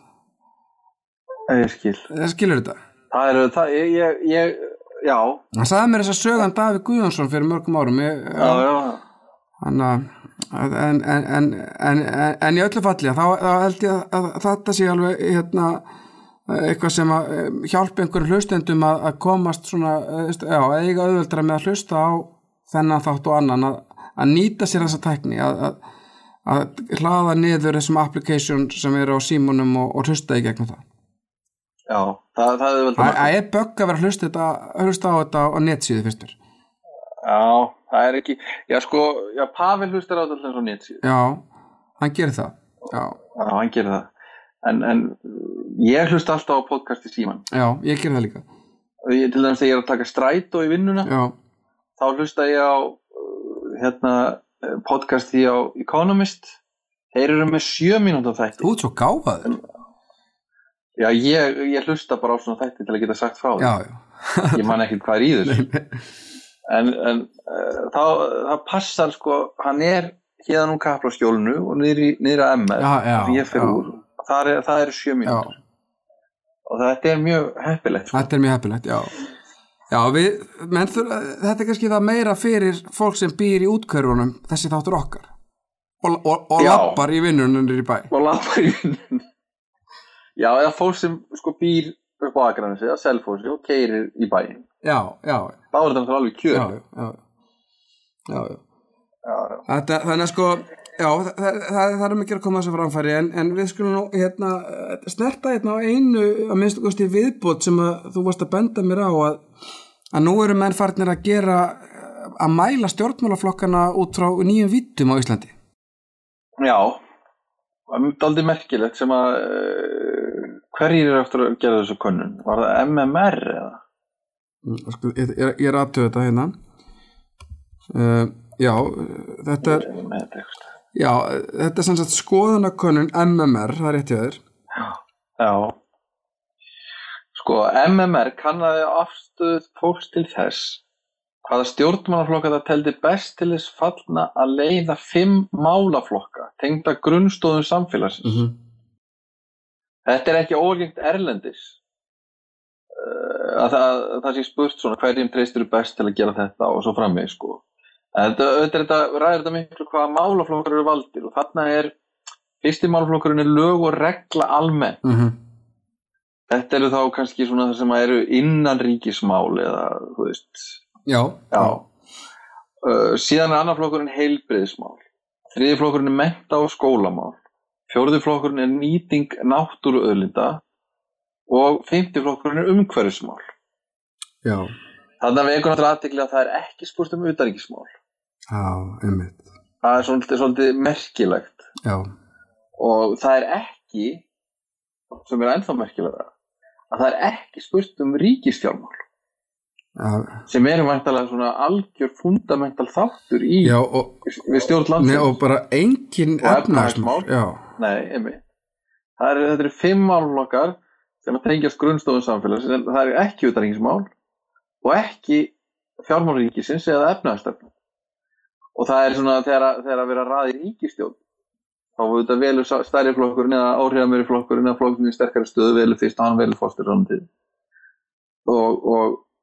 Ég skil. Það skilur þetta. Það eru, það, ég, ég, ég, já. Hann sagði mér þess að sögan Davíð Guðjónsson fyrir mörgum árum. Ég, já, já. Þannig að, en, en, en, en, en í öllu falli, þá, þá held ég að, að þetta sé alveg, hérna, eitthvað sem að hjálpa einhverjum hlustendum að, að komast svona, já, eiga auðveldra með að hlusta á þennan þátt og annan, að að nýta sér þessa tækni, að, að, að hlaða niður þessum application sem eru á símunum og, og hlusta í gegnum það. Já, það, það er vel það. Það er bögg að vera að hlusta, þetta, hlusta á þetta á netsíðu fyrstur. Já, það er ekki, já sko, já, Pavel hlustar á þetta á netsíðu. Já, hann gerir það. Já, já hann gerir það. En, en ég hlusta alltaf á podcast í síman. Já, ég gerir það líka. Ég, til dæmis þegar ég er að taka strætó í vinnuna, já. Þá hlusta ég á hérna podcast því á Economist. Þeir eru með sjö mínútur þætti. Þú ert svo gáfaður. Já, ég, ég hlusta bara á svona þætti til að geta sagt frá því. Já, já. Ég man ekkert hvað er í þessu. En, en uh, þá, það passar, sko, hann er hérna úr Kaplaskjólinu og niður, niður að M R. Já, já. Því ég fyrir úr. Það er, það er sjö mínútur. Já. Og þetta er mjög heppilegt. Þetta er mjög heppilegt, já. Já, við, menn þurfa, þetta er kannski það meira fyrir fólk sem býr í útkörfunum, þessi þáttur okkar. Og, og, og lappar í vinnunum í bæ. Og lappar í vinnunum. Já, eða fólk sem sko býr upp á Akranesi, eða Selfossi og keyrir í bæinn. Já, já. Þá er þetta alveg kjör. Já, já. Já, já. já, já. Þetta, þannig að sko, já, það, það, það er mikið að koma þessu framfæri, en, en við skulum nú, hérna, snerta hérna á einu, að minnstu kosti viðbót sem að þú varst að benda mér á að að nú eru menn farnir að gera að mæla stjórnmálaflokkana út frá nýjum vítum á Íslandi. Já, það er dálítið merkilegt sem að uh, hverjir eru eftir að gera þessu könnun? Var það M M R eða? Sko, ég, ég er aðtöðu þetta hérna. Uh, já, þetta er já, þetta er sem sagt skoðanakönnun M M R, það er rétt hjá þér. Já, já. Sko, M M R kannaði afstöðu fólks til þess hvaða stjórnmálaflokka það teldi best til þess fallna að leiða fimm málaflokka tengda grunnstóðum samfélagsins. Mm-hmm. Þetta er ekki óalgengt erlendis. Að það, það sé spurt svona hverjum treystir best til að gera þetta og svo framvegis, sko. Þetta, þetta ræður þetta miklu hvaða málaflokkar eru valdir og þarna er fyrsti málaflokkurinn er lög og regla almennt. Mm-hmm. Þetta eru þá kannski svona það sem eru innan ríkismál eða, þú veist. Já. Já. Uh, síðan er annar flokkurinn heilbrigðismál. Þriði flokkurinn er mennta- og skólamál. Fjórði flokkurinn er nýting náttúruauðlinda og fimmti flokkurinn er umhverfismál. Já. Þannig að við einhvern veginn aðtekli að það er ekki spurt um utanríkismál. Já, einmitt. Það er svolítið, svolítið merkilegt. Já. Og það er ekki, sem er ennþá merkilega, að það er ekki spurt um ríkisfjármál. Já. Sem er væntanlega svona algjör fundamental þáttur í já, og, við stjórn landsins. Nei, og bara engin efnahagsmál. Já. Nei, einmitt. Það eru, þetta eru fimm málflokkar sem að tengjast grunnstofun samfélags, en það eru ekki utanríkismál og ekki fjármál ríkisins eða efnahagsstefna. Og það er svona þegar, þegar að vera að raða í ríkisstjórn, þá þetta velur stærri flokkurinn eða áhrifameri flokkurinn eða flokkurinn í sterkari stöðu velur fyrst og hann velur fórstjóra ráðuneytið. Og, og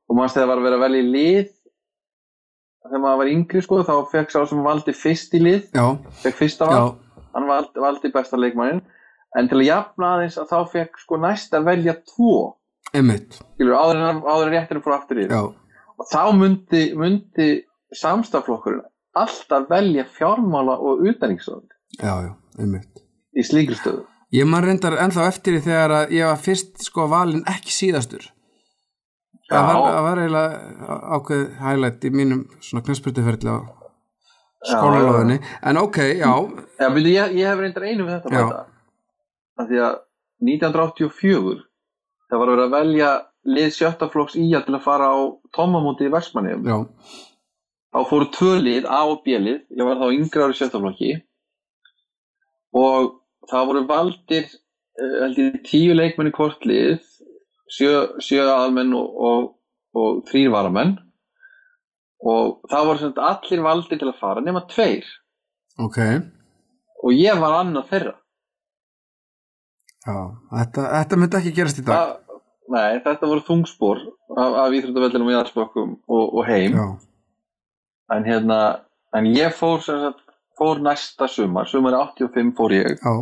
og manst þegar var að vera að velja í lið þegar maður var yngri sko, þá fekk sá sem valdi fyrst í lið, já. fekk fyrsta val, hann valdi, valdi besta leikmannin, en til að jafna aðeins að þá fekk sko næst að velja tvo, einmitt, skilur, áður en áður en rétturinn fór aftur í, og þá myndi, myndi samstaflokkurinn alltaf velja fjármála og utanríkisráðuneyti. Já, já, einmitt. Í slíkri stöðu. Ég man reyndar ennþá eftir því þegar að ég var fyrst sko valinn ekki síðastur. Það var, það var eiginlega ákveð highlight í mínum svona knattspyrnuferli á skólalóðinni, en ok, já. Já, byrju, ég, ég hef reyndar einu við þetta bæta, af því að nítján hundruð áttatíu og fjögur, það var að vera að velja lið sjötta flokks í að til að fara á tómamóti í Vestmannaeyjum. Já. Þá fóru tvö lið, A og B lið, ég var þá yngri ári sjötta flokki, og það voru valdir, held ég, tíu leikmenn í hvort lið, sjö, sjö aðalmenn og, og, og þrír varamenn og það voru sem sagt allir valdir til að fara nema tveir. Ok. Og ég var annað þeirra. Já, þetta, þetta myndi ekki gerast í dag. Þa, nei, þetta voru þungspor af, af íþróttavellinum í Jarðsbökkum og, og heim. Já. En hérna, en ég fór sem sagt, fór næsta sumar, sumar áttatíu og fimm fór ég. Já.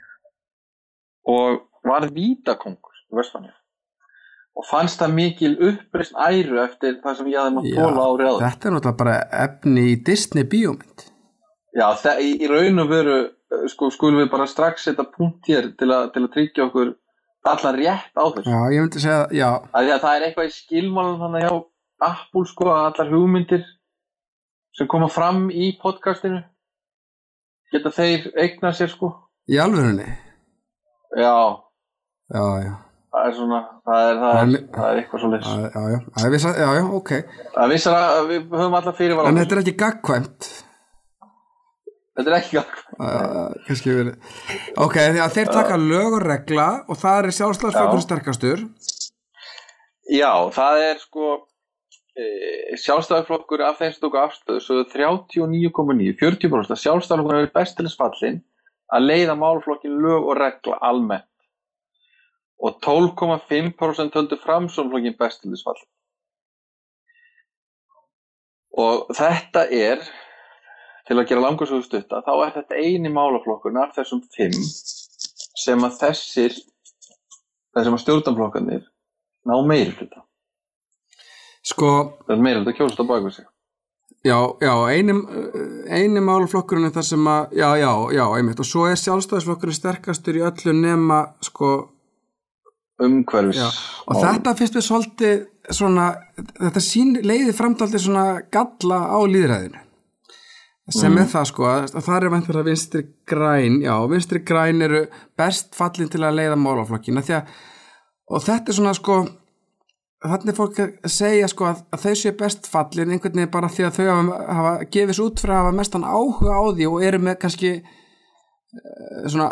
Og var vítakongur í Vestmannaeyjum. Og fannst það mikil uppreisn æru eftir það sem ég hafði mátt þola á áður. Þetta er náttúrulega bara efni í Disney bíómynd. Já, það, í, í raun og veru sko, skulum við bara strax setja punkt hér til að, til að tryggja okkur allan rétt á þessu. Já, ég myndi segja, já. Að að það er eitthvað í skilmálum þannig hjá Apple sko, að allar hugmyndir sem koma fram í podcastinu geta þeir eigna sér sko. Í alvörunni? Já. Já, já. Það er svona, það er, það er, það er eitthvað svo leys. Já, já, já, vissa, já, já, ok. Það vissar að við höfum allar fyrirvara. En þetta er ekki gagnkvæmt. Þetta er ekki gagnkvæmt. Uh, kannski verið. Ok, því að þeir taka uh, lög og regla og það er sjálfstæðisflokkurinn sterkastur. Já, það er sko e, sjálfstæðisflokkur af þeim sem tóku afstöðu, svo þrjátíu og níu komma níu, fjörutíu prósent sjálfstæðisflokkurinn er best til þess fallinn að leiða málaflokkin lög og regla almennt. Og tólf komma fimm prósent höldu Framsóknarflokkinn best til þess fallinn. Og þetta er, til að gera langar sögu stutta, þá er þetta eini málaflokkurinn af þessum fimm sem að þessir, þessum að stjórnarflokkarnir ná meirihluta. Sko... Það er meirihluta kjósast á bak við sig. Já, já, eini, eini málaflokkurinn er það sem að, já, já, já, einmitt, og svo er sjálfstæðisflokkurinn sterkastur í öllu nema, sko, umhverfis. Já, og þetta finnst við svolítið svona, þetta sín leiði framdaldi svona galla á lýðræðinu sem mm. er það sko að það er væntanlega að vinstri græn, já, vinstri græn eru best fallin til að leiða málaflokkina því að, og þetta er svona sko, þannig er fólk að segja sko að, að þau séu best fallin einhvern veginn bara því að þau hafa, hafa gefið svo út fyrir að hafa mestan áhuga á því og eru með kannski svona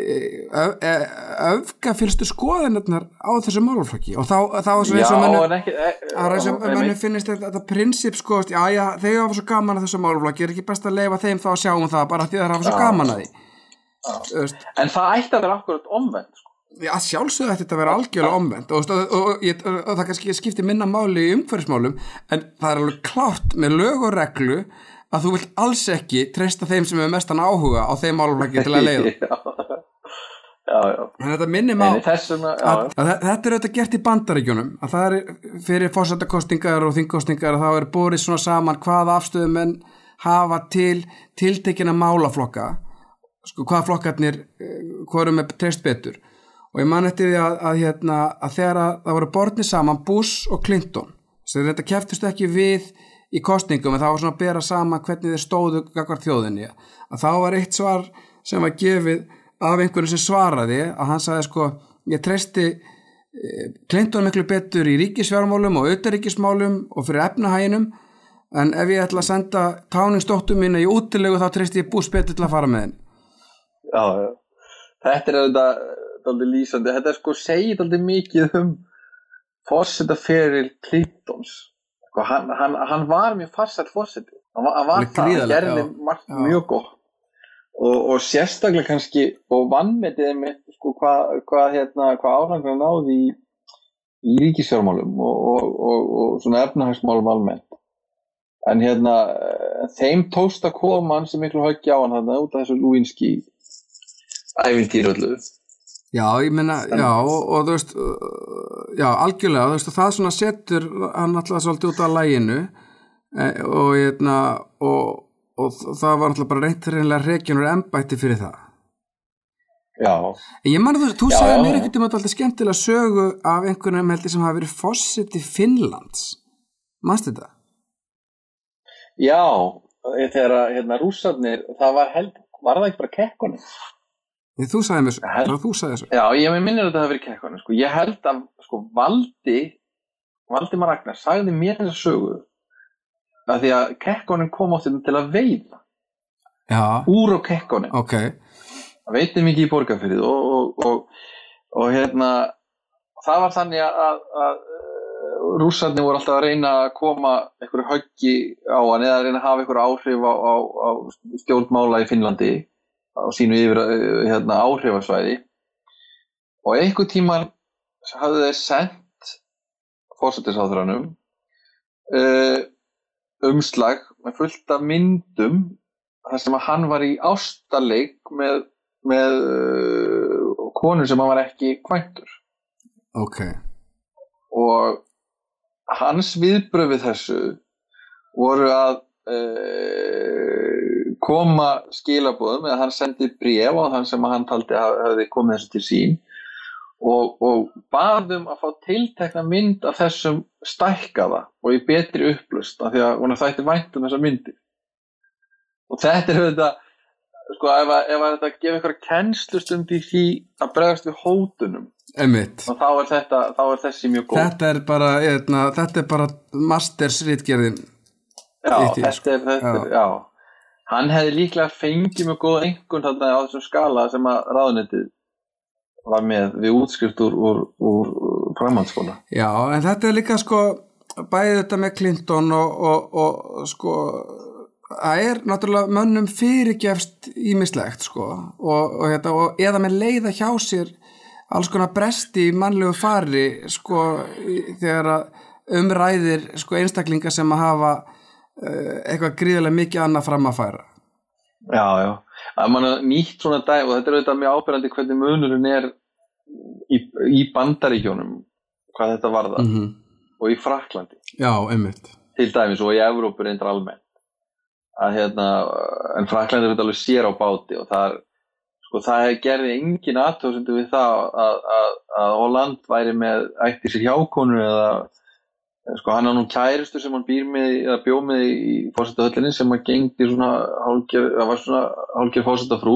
öfgafylstu skoðanirnar á þessu málaflokki og þá, þá er svona eins og mennu að eins og mennu finnist þetta, þetta prinsip sko, já, já, þau hafa svo gaman að þessu málaflokki, er ekki best að leyfa þeim þá að sjá um það bara því að það hafa svo gaman að því. En það ætti að vera akkurat omvendt sko. Já, sjálfsögðu ætti þetta að vera algjörlega omvendt og, og, og, og, og það kannski skiptir minna máli í umhverfismálum en það er alveg klárt með lög og reglu að þú vilt alls ekki treysta þeim sem er mestan áhuga á þeim málaflokki til að leiða. Já, já. En þetta minnir má þessuna, já, að, að þetta er auðvitað gert í Bandaríkjunum að það er fyrir forsetakosningar og þingkosningar að þá er borið svona saman hvaða afstöðu menn hafa til tiltekina málaflokka sko hvaða flokkarnir hvorum er treyst betur og ég man eftir því að, að, hérna, að þegar að, það voru bornir saman Bush og Clinton þess að þetta keftust ekki við í kosningum en það var svona að bera saman hvernig þeir stóðu gagnvart þjóðinni að þá var eitt svar sem var gefið af einhverju sem svaraði að hann sagði sko ég treysti Clinton miklu betur í ríkisfjármálum og utanríkismálum og fyrir efnahæginum en ef ég ætla að senda táningsdóttur mína í útilegu þá treysti ég Bush betur til að fara með henni. Já, já. Þetta er auðvitað dálítið lýsandi. Þetta er sko segið dálítið mikið um forsetaferil Clintons. Hann, hann, hann var mjög farsæll forseti hann var, hann var það, hann gerði margt já. Mjög gott og, og sérstaklega kannski og vannmetið með sko, hvað hva, hérna, hva árangur hann náði í, í ríkisfjármálum og, og, og, og svona efnahagsmálum almennt. En hérna, þeim tókst að koma hann sem miklu höggja á hann þarna út af þessu Lewinsky ævintýri öllu. Já, ég meina, já, og, og þú veist, já, algjörlega, þú veist, og það svona setur hann alltaf svolítið út af laginu og, hérna, og, og það var alltaf bara reynt reynilega hrekjunur embætti fyrir það. Já. En ég man að þú, þú já, sagði já, mér ekkert um alltaf skemmtilega sögu af einhvernum heldur sem hafi verið forseti Finnlands. Manstu þetta? Já, þegar hérna rússarnir, það var held, var það ekki bara Kekkonen? Þú sagði mér svo, held, þú sagði þessu. Já, ég minnir að þetta hafi verið Kekkonen, sko. Ég held að, sko, Valdi, Valdimar Ragnar sagði mér þessa sögu að því að Kekkonen kom átti til að veiða. Já. Úr á Kekkonen. Ok. Það veitir mikið í Borgarfirði og, og, og, og hérna, það var þannig að, að rússarnir voru alltaf að reyna að koma einhverju höggi á hann eða að reyna að hafa einhverju áhrif á, á, á stjórnmála í Finnlandi á sínu yfir hérna, áhrifasvæði og einhver tíma hafði þeir sendt forsætisráðherranum uh, umslag með fullt af myndum þar sem að hann var í ástarleik með, með uh, konu sem hann var ekki kvæntur. Ok. Og hans viðbrögð við þessu voru að e, koma skilaboðum eða hann sendi bréf á þann sem hann taldi að hefði komið þessu til sín og, og baðum að fá tiltekna mynd af þessum stækkaða og í betri upplust af því að hún þætti vænt um þessar myndir. Og þetta er þetta, sko, ef að, ef að þetta gefa einhverja kennslustund í því að bregðast við hótunum Einmitt. Og þá er þetta, þá er þessi mjög góð. Þetta er bara, eitna, þetta er bara mastersritgerðin. Já, því, þetta sko. er, þetta já. er, já. Hann hefði líklega fengið mjög góð einhvern þarna á þessum skala sem að ráðuneytið var með við útskrift úr, úr, úr framhaldsskóla. Já, en þetta er líka sko, bæði þetta með Clinton og, og, og sko, það er náttúrulega mönnum fyrirgefst ýmislegt sko, og, og, hérna, og eða með leiða hjá sér alls konar bresti í mannlegu fari sko þegar að umræðir sko einstaklingar sem að hafa uh, eitthvað gríðarlega mikið annað fram að færa. Já, já. Að mann nýtt svona dæmi og þetta er auðvitað mjög áberandi hvernig munurinn er í, í Bandaríkjónum hvað þetta varðar mm-hmm. og í Frakklandi. Já, einmitt. Til dæmis og í Evrópu reyndar almennt. Að hérna, en Frakklandi er þetta alveg sér á báti og það er Sko það gerði engin athugasemd við það að, að, að Holland væri með ætti sér hjákonu eða sko hann á nú kæristu sem hann býr með eða bjó með í forsetahöllinni sem að gengdi svona hálfgerð, það var svona hálfgerð forsetafrú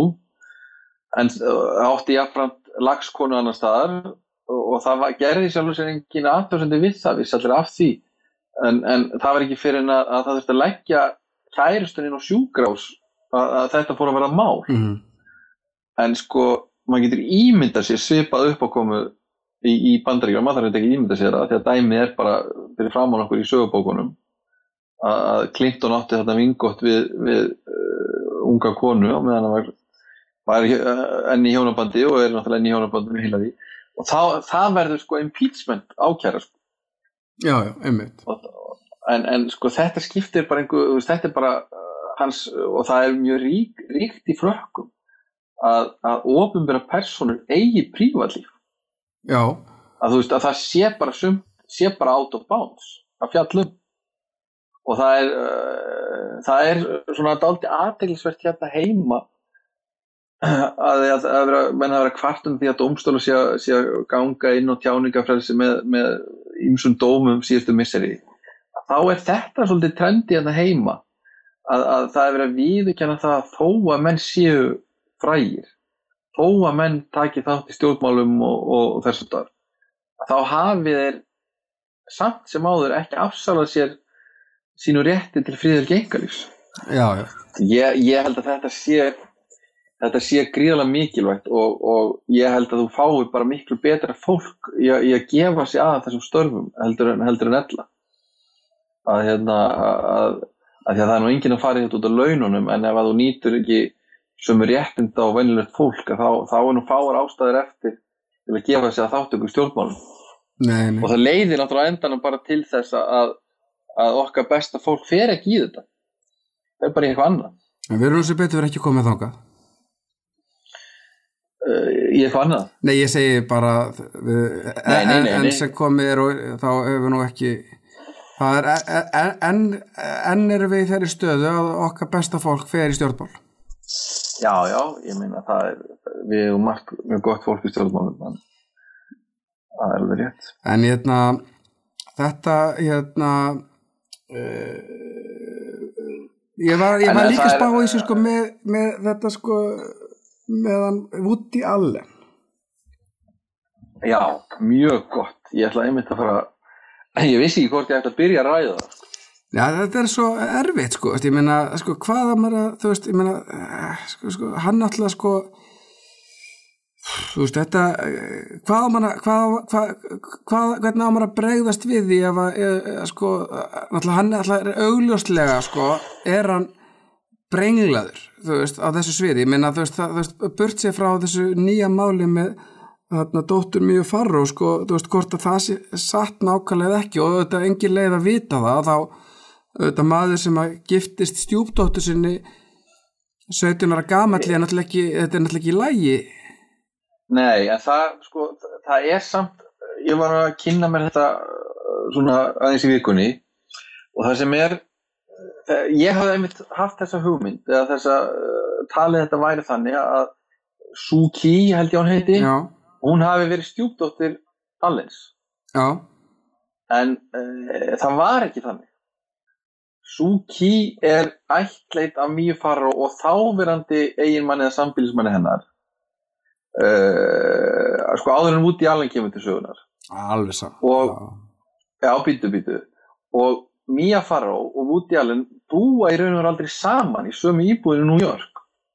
en átti jafnframt lagskonu annar staðar og, og það var, gerði sjálfur sér engin athugasemd við það, við allir af því en, en það var ekki fyrir en að, að það þurfti að leggja kæristun inn á sjúkrahús að, að þetta fór að vera mál. Mhm. En sko, maður getur ímyndað sér svipað uppákomu í, í Bandaríkjunum, maður þarf ekki ímyndað sér það, því að dæmið er bara fyrir framan okkur í sögubókunum að Clinton átti þetta vingott við, við uh, unga konu á meðan hann var, var enn í hjónabandi og er náttúrulega enn í hjónabandi með Hillary og það, það verður sko impeachment ákæra sko. Já, já, einmitt. En, en sko þetta skiptir bara einhver, þetta er bara uh, hans og það er mjög rík, ríkt í Frökkum. Að, að opinbera persónur eigi prívatlíf. Já. Að þú veist að það sé bara sum, sé bara out of bounds að fjallum. Og það er, uh, það er svona dálítið athyglisvert hérna heima að, að, að vera, menn að vera kvartum því að dómstólar sé, sé að ganga inn á tjáningafrelsi með, með ýmsum dómum síðustu misseri. Þá er þetta svolítið trendi hérna heima að, að það er verið að viðurkenna það að þó að menn séu frægir, þó að menn taki þátt í stjórnmálum og, og, og þessu þar, þá hafi þeir samt sem áður ekki afsalað sér sínu rétti til friðhelgi einkalífs. Já, já. Ég, ég held að þetta sé, þetta sé gríðarlega mikilvægt og, og ég held að þú fái bara miklu betra fólk í, í að gefa sig að þessum störfum heldur en, heldur en ella. Að, hérna, að, að því að það er nú enginn að fara þetta út af laununum en ef að þú nýtur ekki sömu réttinda og venjulegt fólk þá, þá er nú fáar ástæður eftir til að gefa sig að þáttöku stjórnmálum. nei, nei. Og það leiðir náttúrulega á endanum bara til þess að, að okkar besta fólk fer ekki í þetta. Það er bara eitthvað annað. En við erum sem betur ekki komið þangað. Uh, í eitthvað annað? Nei, ég segi bara við, nei, nei, nei, en nei. sem komið er og þá hefur nú ekki það er en, en, en erum við í þeirri stöðu að okkar besta fólk fer í stjórnmál. Já, já, ég meina það er við erum margt mjög gott fólk í stjórnmálum en það er alveg rétt. En hérna þetta hérna uh, ég var, ég var líka að spá í þessu sko með, með þetta sko meðan Woody Allen. Já, mjög gott. Ég ætla einmitt að fara ég vissi ekki hvort ég ætla að byrja að ræða það. Já, þetta er svo erfitt sko, ég meina, sko, hvað að maður, þú veist, ég meina, sko, sko, hann alltaf sko, þú veist, þetta, hvað á maður, hvað, hvað, hvað, hvernig á maður að bregðast við því ef að, sko, alltaf hann alltaf er augljóslega, sko, er hann brenglaður, þú veist, á þessu sviði, ég meina, þú veist, það, þú veist, burt sér frá þessu nýja máli með þarna dóttur Míu Farró, sko, þú veist, hvort að það sé satt nákvæmlega ekki og þetta er engin leið að vita það, þá þetta maður sem að giftist stjúpdóttur sinni sautján ára gamalli er náttúrulega ekki, þetta er náttúrulega ekki í lagi. Nei, en það, sko, það er samt, ég var að kynna mér þetta svona aðeins í vikunni og það sem er, ég hafði einmitt haft þessa hugmynd, eða þessa talið þetta væri þannig að Suu Kyi, held ég hún heiti, Já. Hún hafi verið stjúpdóttir Allens. Já. En e, það var ekki þannig. Suu Kyi er ættleit af Míu Farró og þáverandi eiginmanni eða sambýlismanni hennar. Uh, sko áður en Woody Allen kemur til sögunar. Alveg sá. Og, já, býtu, býtu. Og Mia Farrow og Woody Allen búa í raun og veru aldrei saman í sömu íbúðinu í New York.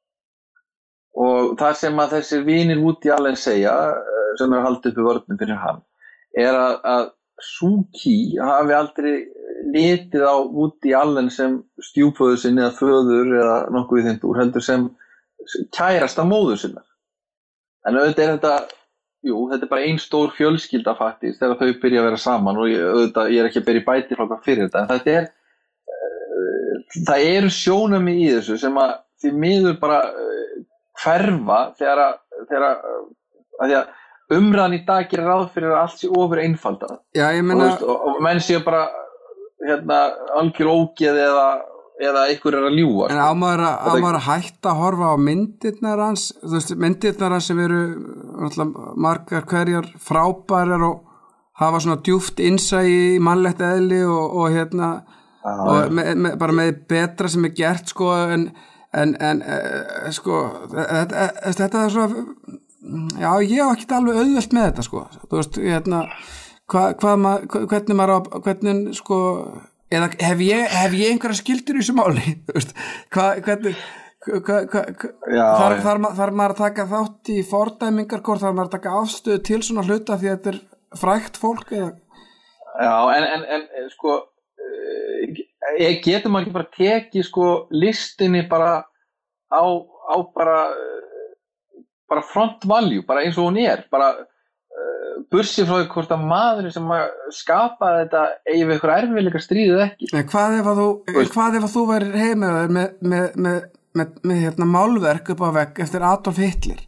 Og það sem að þessir vinir Woody Allen segja, sem er haldið upp í vörnum fyrir hann, er að, að Suu Kyi hafi aldrei litið á Woody Allen sem stjúpföður sinni eða föður eða nokkuð í þeim dúr, heldur sem kærasta móður sinnar. En auðvitað er þetta, jú, þetta er bara ein stór fjölskylda faktist þegar þau byrja að vera saman og ég, auðvitað, ég er ekki að byrja í bæti frá hvað fyrir þetta, en þetta er, uh, það eru sjónarmið í þessu sem að því miður bara uh, hverfa þegar að, þegar að, að því að umræðan í dag gerir ráð fyrir að allt sé ofur einfalda. Já, ég meina og, og, og menn séu bara hérna algjör ógeð eða eða einhver er að ljúga. En á maður að, á maður að hætta að horfa á myndirnar hans, þú veist, myndirnar hans sem eru náttúrulega margar hverjar frábærar og hafa svona djúpt innsæi í mannlegt eðli og, og hérna ah, og með, með, bara með betra sem er gert sko en en, en uh, sko þetta, þetta er svona já, ég hef ekki alveg auðvelt með þetta sko, þú veist, hérna hva, hvað maður, hvernig maður á, hvernig sko eða hef ég, hef ég einhverja skildur í þessu máli, þú veist, hvað, hvernig, hvað, hvað, þar, þar, þar maður að taka þátt í fordæmingar, hvort þar maður að taka afstöðu til svona hluta því að þetta er frægt fólk, eða? Já, en, en, en, sko, ég getur maður ekki bara tekið, sko, listinni bara á, á bara, bara front value, bara eins og hún er, bara, bursi frá því hvort að maðurinn sem skapaði þetta eigi við ykkur erfiðleika stríðið ekki. Nei, hvað ef að þú, hvað ef að þú værir heimaður með, með, með, með, með hérna málverk upp á vegg eftir Adolf Hitler?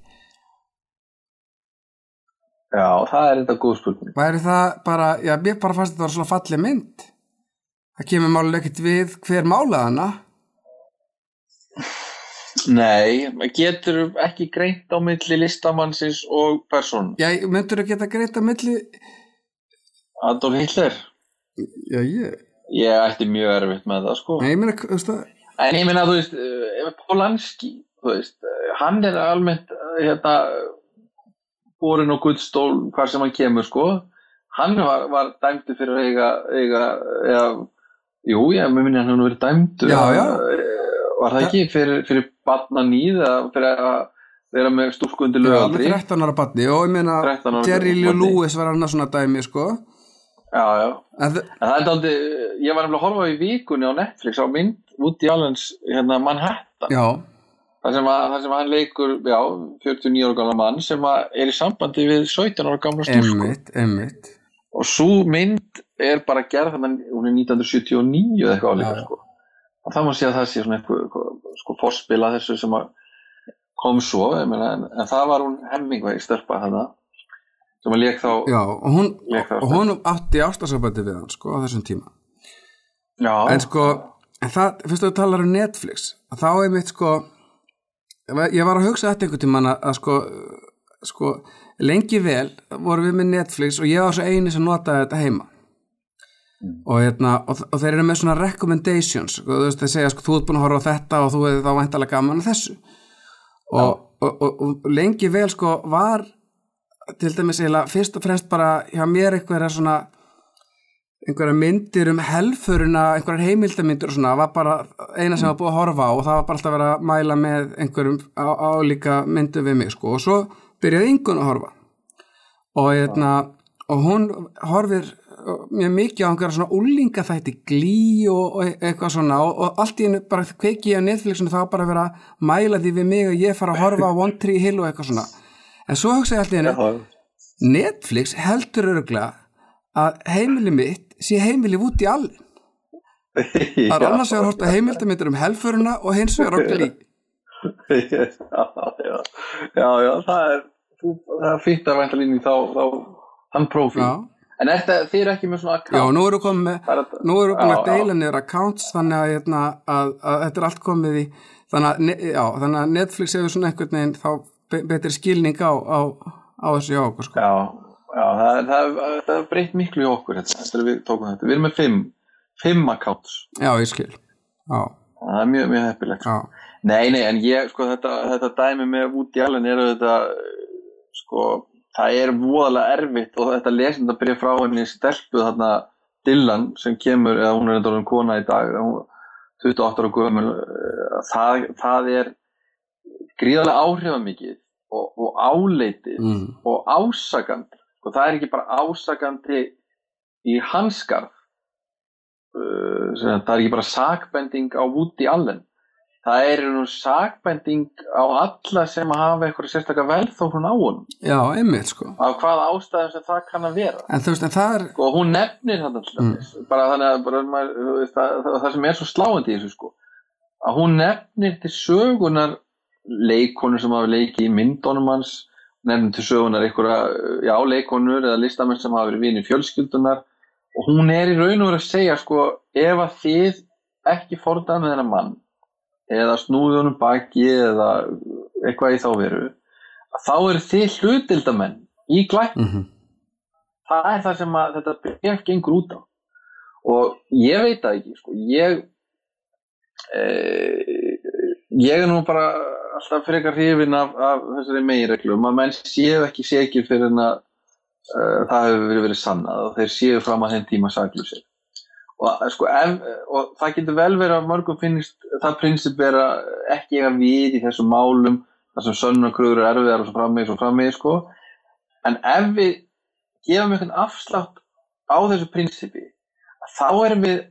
Já, það er þetta góð spurning. Væri það bara, já, mér bara fannst þetta var svona falleg mynd. Það kemur málulega ekkert við hver málaði hana. Nei, getur ekki greint á milli listamannsins og persónu. Já, myndur þú geta greint á milli Adolf Hitler? Já, ég Ég ætti mjög erfitt með það, sko. Nei, ég meina, þú veist það En ég meina, þú veist, Polanski, þú veist, hann er almennt, hérna, borinn og gullstól hvar sem hann kemur, sko. Hann var, var dæmdur fyrir að eiga, eiga, eða, jú, ég minni hann hefur verið dæmdur. Já, já. Var það ekki fyrir, fyrir barnaníð eða fyrir að vera með stúlku undir lögaldri? Já, með þrettán ára barni og ég meina Jerry Lee Lewis var annað svona dæmi, sko. Já, já. En, en það er aldrei, ég var nefnilega að horfa í vikunni á Netflix á mynd Woody Allens hérna Manhattan. Já. Það sem, að, það sem hann leikur, já, fjörutíu og níu ára gamla mann sem að er í sambandi við sautján ára gamla stúlku. Einmitt, einmitt. og sú mynd er bara gerð þannig, hún er nítján hundruð sjötíu og níu eða eitthvað álíka, sko. Og það má sé að það sé svona eitthvað, sko, forspila þessu sem að kom svo, ég meina, en, en það var hún Hemingway stelpa þarna, sem að lék þá... Já, og hún, og hún átti ástarsambandi við hann, sko, á þessum tíma. Já. En sko, en það, fyrst þú talar um Netflix, þá er mitt, sko, ég var að hugsa þetta einhvern tímann að, að sko, sko, lengi vel vorum við með Netflix og ég var svo eini sem notaði þetta heima. Mm. Og, hérna, og, og þeir eru með svona recommendations, sko, þú veist, þeir segja, sko, þú ert búin að horfa á þetta og þú hefði þá væntanlega gaman að þessu. Og, og, og, og lengi vel, sko, var til dæmis eiginlega fyrst og fremst bara hjá mér einhverja svona einhverja myndir um helföruna, einhverjar heimildarmyndir og svona, var bara eina sem var búið að horfa á og það var bara alltaf að vera að mæla með einhverjum álíka myndum við mig, sko, og svo byrjaði Ingunn að horfa og, hérna, og hún horfir mjög mikið á einhverja svona úlingaþætti Glee og, og eitthvað svona og, og allt í hennu bara kveiki ég á Netflixinu þá bara að vera að mæla því við mig og ég fara að horfa á One Tree Hill og eitthvað svona en svo hugsa ég allt í hennu Netflix heldur örugglega að heimili mitt sé heimili Woody Allen það er annars vegar hort að heimildarmyndir um helföruna og hins vegar á Glee já, já, já, já, það er það er fínt að vænta línu þá, þá hann prófíl en þetta, þið eru ekki með svona account já, nú eru komið með, að, nú eru búin að deila niður accounts þannig að, hérna, að, að þetta er allt komið í þannig að, já, þannig að Netflix hefur svona einhvern veginn þá betri skilning á, á, á þessu hjá okkur sko. já, já, það, það, það er breytt miklu í okkur þetta, þetta við tókum þetta, við erum með fimm fimm accounts já, ég skil já. það er mjög, mjög heppilegt sko. nei, nei, en ég, sko, þetta, þetta dæmi með Woody Allen er þetta, sko það er voðalega erfitt og þetta lesendabréf frá henni stelpu þarna Dylan sem kemur, eða hún er enda orðin kona í dag, tuttugu og átta ára gömul, það, það er gríðarlega áhrifamikið og, og áleitið mm. og ásakandi. Og það er ekki bara ásakandi í hans garð, uh, það er ekki bara sakbending á Woody Allen. Það er nú sakbending á alla sem að hafa eitthvað sérstaklega velþóknun á honum. Já, einmitt, sko. Af hvaða ástæðum sem það kann að vera. En þú veist, en það er... Og hún nefnir þetta alltaf, mm. bara þannig að bara, maður, það, það, það sem er svo sláandi í þessu, sko, að hún nefnir til sögunar leikonur sem hafa leikið í myndunum hans, nefnir til sögunar einhverja, já, leikonur eða listamenn sem hafa verið vinir fjölskyldunar, og hún er í raun og verið að segja, sko, ef að þið ekki fordæmið með þennan mann, eða snúðunum baki eða eitthvað í þá veru að þá eru þið hlutdeildarmenn í glæpnum. Mm-hmm. Það er það sem að þetta bréf gengur út á og ég veit það ekki sko. ég e, ég er nú bara alltaf frekar hrifinn af, af þessari meginreglum að menn séu ekki sekir fyrir en að uh, það hefur verið, verið sannað og þeir séu fram að þeim tíma saklausir. Og, sko, ef, og það getur vel verið að mörgum finnst það prinsip er að ekki eiga við í þessum málum þar sem sönnunarkröfur eru erfiðar og svo framvegis og framvegis sko. En ef við gefum einhvern afslátt á þessu prinsipi þá erum við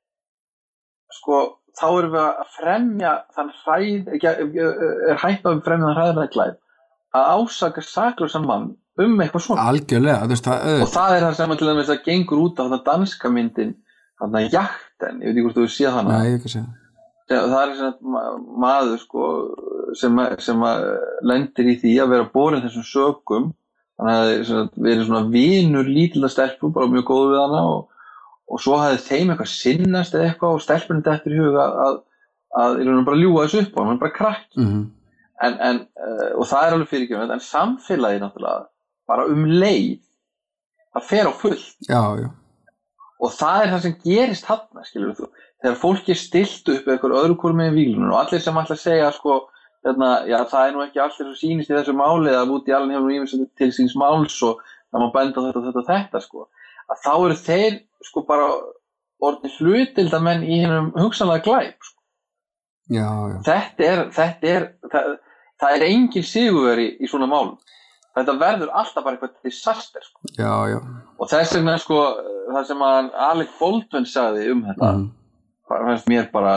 sko, þá erum við að fremja þann hræð, ekki, er hægt að fremja þann hræðilega glæp að ásaka saklausan mann um eitthvað svona. Algjörlega, þú veist það auðvitað. Og það er það sem til dæmis að gengur út á þetta danska myndin þannig að jakten, ég veit ekki hvort þú séð hana. Nei, ég ekki séð. Það er svona maður sko, sem, sem lendir í því að vera borin þessum sökum, þannig að við erum svona vinur lítilla stelpu, bara mjög góð við hana og, og svo hafði þeim eitthvað sinnast eða eitthvað og stelpunni dettur í huga að, að ég er bara að ljúga þessu upp á hann, hann er bara krakki. Mm-hmm. en, en, og það er alveg fyrirgefnilegt, en samfélagið náttúrulega bara um leið að fer á fullt. Já, já. Og það er það sem gerist þarna, skilur þú. Þegar fólk er stilt upp eitthvað öðru hvoru megin víglunum og allir sem ætla að segja, sko, þarna, já, það er nú ekki allir sem sýnist í þessu máli að Woody Allen hefur nú ýmislegt til síns máls og það má benda þetta, þetta, þetta, sko. Að þá eru þeir, sko, bara orðnir hlutdeildarmenn í hennum hugsanlega glæp, sko. Já, já. Þetta er, þetta er, það, það er engin sigurveri í svona málum. Þetta verður alltaf bara eitthvað disaster, sko. Já, já. Og þess vegna, sko, það sem að Alec Baldwin sagði um þetta, mm. fannst mér bara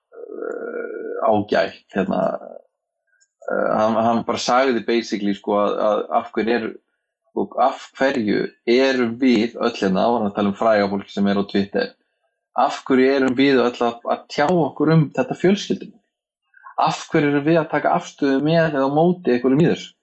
uh, ágætt, hérna, uh, hann, hann bara sagði basically, sko, að, að af hverju er og af hverju erum við öll hérna, áður að tala um fræga fólk sem er á Twitter, af hverju erum við öll að, að tjá okkur um þetta fjölskyldum? Af hverju erum við að taka afstöðu með eða á móti einhverjum í þessu?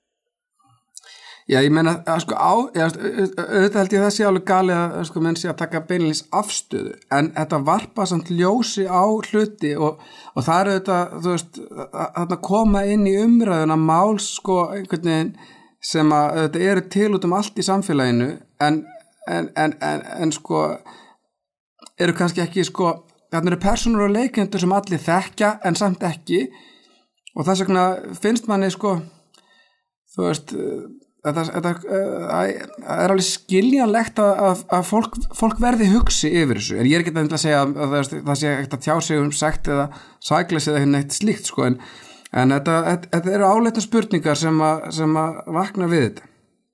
Já, ég meina, sko, á, ég, auðvitað held ég það sé alveg gali að, sko, menn sé að taka beinlýns afstöðu, en þetta varpa samt ljósi á hluti og, og það er auðvitað, þú veist, að koma inn í umræðuna mál, sko, einhvern veginn sem að auðvitað eru til út um allt í samfélaginu, en, en, en, en, en sko, eru kannski ekki, sko, þarna eru persónur og leikendur sem allir þekkja, en samt ekki, og þess vegna finnst manni, sko, þú veist, Þetta, þetta það er alveg skiljanlegt að, að fólk, fólk verði hugsi yfir þessu, en ég er ekki að segja að, að það, það sé ekkert að tjá sig um sekt eða sækles eða neitt slíkt, sko, en, en þetta, þetta, þetta eru áleitna spurningar sem að, sem að vakna við þetta.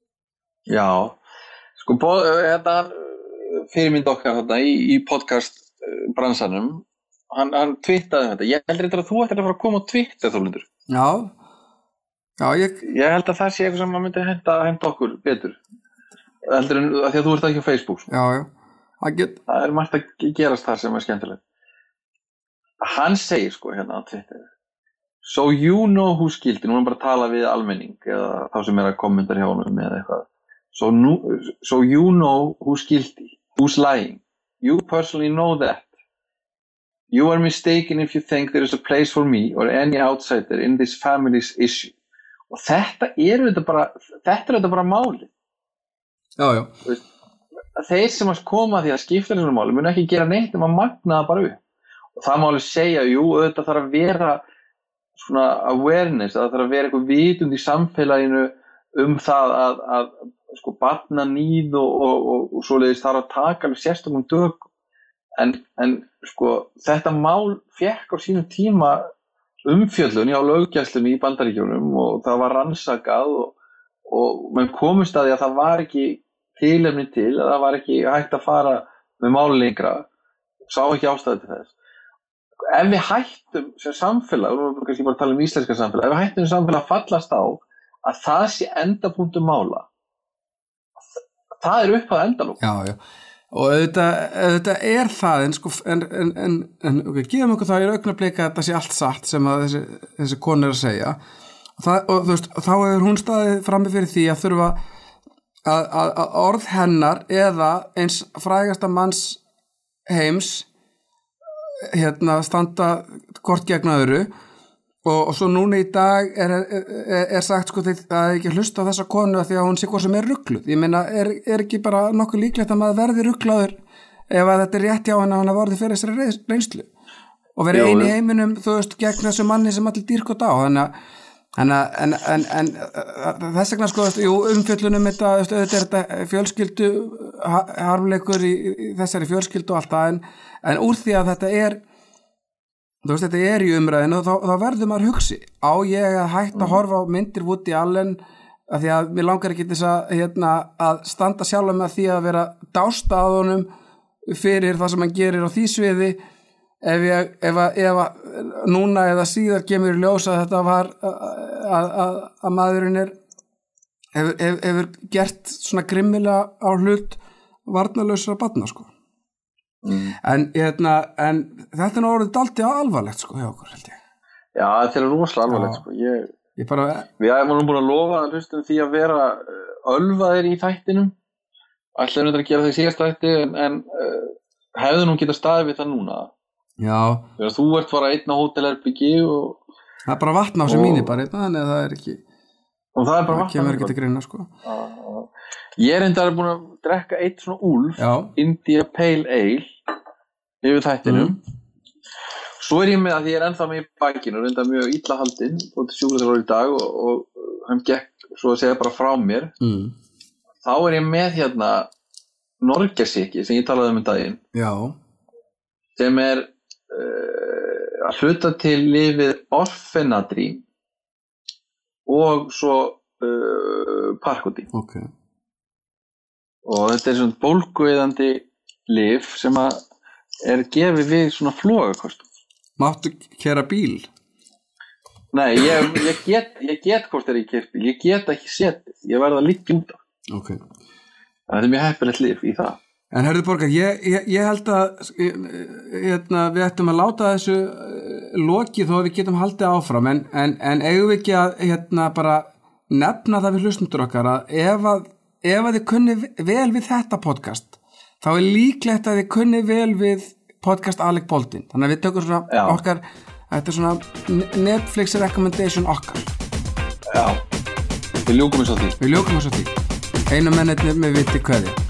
Já, sko, þetta fyrirmynd okkar þetta, í, í podcast bransanum, hann, hann twittaði þetta, ég heldur þetta að þú ættir að fara að koma á Twitter, Þórlindur. Já. Já, ég... ég held að það sé eitthvað sem maður myndi henda, henda okkur betur heldur en að því að þú ert ekki á Facebook, sko. Já, já. Það, get... það er margt að gerast þar sem er skemmtilegt. Hann segir, sko, hérna á Twitter, so you know who's guilty, nú erum bara að tala við almenning eða þá sem er að kommenta hjá honum eða eitthvað, so, no, so you know who's guilty, who's lying, you personally know that, you are mistaken if you think there is a place for me or any outsider in this family's issue. Og þetta eru þetta bara, þetta er þetta bara máli. Já, já. Veist, þeir sem að koma því að skipta þessum máli mun ekki gera neitt um að magna það bara upp. Og það má alveg segja, jú, þetta þarf að vera svona awareness, það þarf að vera eitthvað vitund í samfélaginu um það að, að sko barnaníð og, og, og, og svoleiðis þarf að taka alveg sérstökum dögum. En, en sko þetta mál fékk á sínum tíma umfjöllun á löggæslunni í Bandaríkjunum og það var rannsakað og, og menn komust að því að það var ekki tilefni til, að það var ekki hægt að fara með máli lengra, sá ekki ástæðu til þess. Ef við hættum sem samfélag, og nú erum við kannski bara að tala um íslenska samfélag, ef við hættum sem samfélag að fallast á að það sé endapunktur mála, það er upp að endalók. Já, já. Og auðvitað, auðvitað er það, en sko, en, en, en, en ok, gefum okkur það í augnablik að þetta sé allt satt sem að þessi, þessi konu er að segja. Og, það, og þú veist, þá hefur hún staðið frammi fyrir því að þurfa að, að, að orð hennar eða eins frægasta manns heims, hérna, standa hvort gegn öðru. Og, og svo núna í dag er, er, er sagt sko að það er ekki hlusta á þessa konu því að hún sé hvað sem er ruggluð. Ég meina, er, er ekki bara nokkuð líklegt að maður verði rugglaður ef að þetta er rétt hjá hann að hann hafa orðið fyrir þessari reynslu og verið eini í heiminum, þú veist, gegn þessu manni sem allir dýrkot á. Þannig að en, en, en, en þess vegna sko, jú, umfjöllunum þetta, auðvitað er þetta fjölskyldu harmleikur í, í þessari fjölskyldu og allt það, en, en úr því að þetta er þú veist, þetta er í umræðinu og þá, þá verður maður hugsi. Á ég að hætta að horfa á myndir Woody Allen af því að mér langar ekki þess að, hérna, að standa sjálf með því að vera dásta að honum fyrir það sem hann gerir á því sviði ef, ég, ef, að, ef að núna eða síðar kemur í ljós að þetta var að, að, að maðurinn er hefur, hefur, hefur gert svona grimmilega á hlut varnarlausra barna, sko. Mm. En, hérna, en þetta er nú orðið dálítið alvarlegt sko hjá okkur, held ég. Já, þetta er rosalega alvarlegt, sko. Ég, ég bara... Við erum nú búin að lofa að hlustum því að vera ölvaðir í þættinum. Ætlaðum við að gera það í síðasta þætti, en, en uh, hefðu nú getað staðið við það núna. Já. Þegar þú ert bara einn á hótelherbyggi og... Það er bara vatn á sem mínu bara einn, þannig að það er ekki... Og það er bara vatn á það kemur ekki til greina, sko. Já, já. Ég er enda búin að drekka eitt svona úlf, já. India Pale Ale, yfir þættinum. Mm. Svo er ég með að því ég er ennþá með í bakinu og reynda mjög illa haldinn og til sjúkraþjálfara í dag og, og hann gekk svo að segja bara frá mér. Mm. Þá er ég með hérna Norgesiki sem ég talaði um um daginn. Já. Sem er uh, að hluta til lyfið Orfenadrím og svo uh, Parkodín. Ok. Og þetta er svona bólgueyðandi lyf sem að er gefið við svona flogakostum. Máttu keyra bíl? Nei, ég, ég get ég get hvort er ég keyrt bíl, ég get ekki setið, ég verð að liggja út af. Ok. Það er mjög heppilegt líf í það. En herðu Borgar, ég, ég, ég held að hérna, við ættum að láta þessu lokið þó að við getum haldið áfram en, en, en eigum við ekki að hérna, bara nefna það við hlustundur okkar að ef að, ef að þið kunni vel við þetta podcast þá er líklegt að þið kunni vel við podcast Alec Baldwin. Þannig að við tökum svona Já. okkar, þetta er svona Netflix recommendation okkar. Já, við ljúkum þess að því. Við ljúkum þess að því. Einu mennirnir með viti kveðja.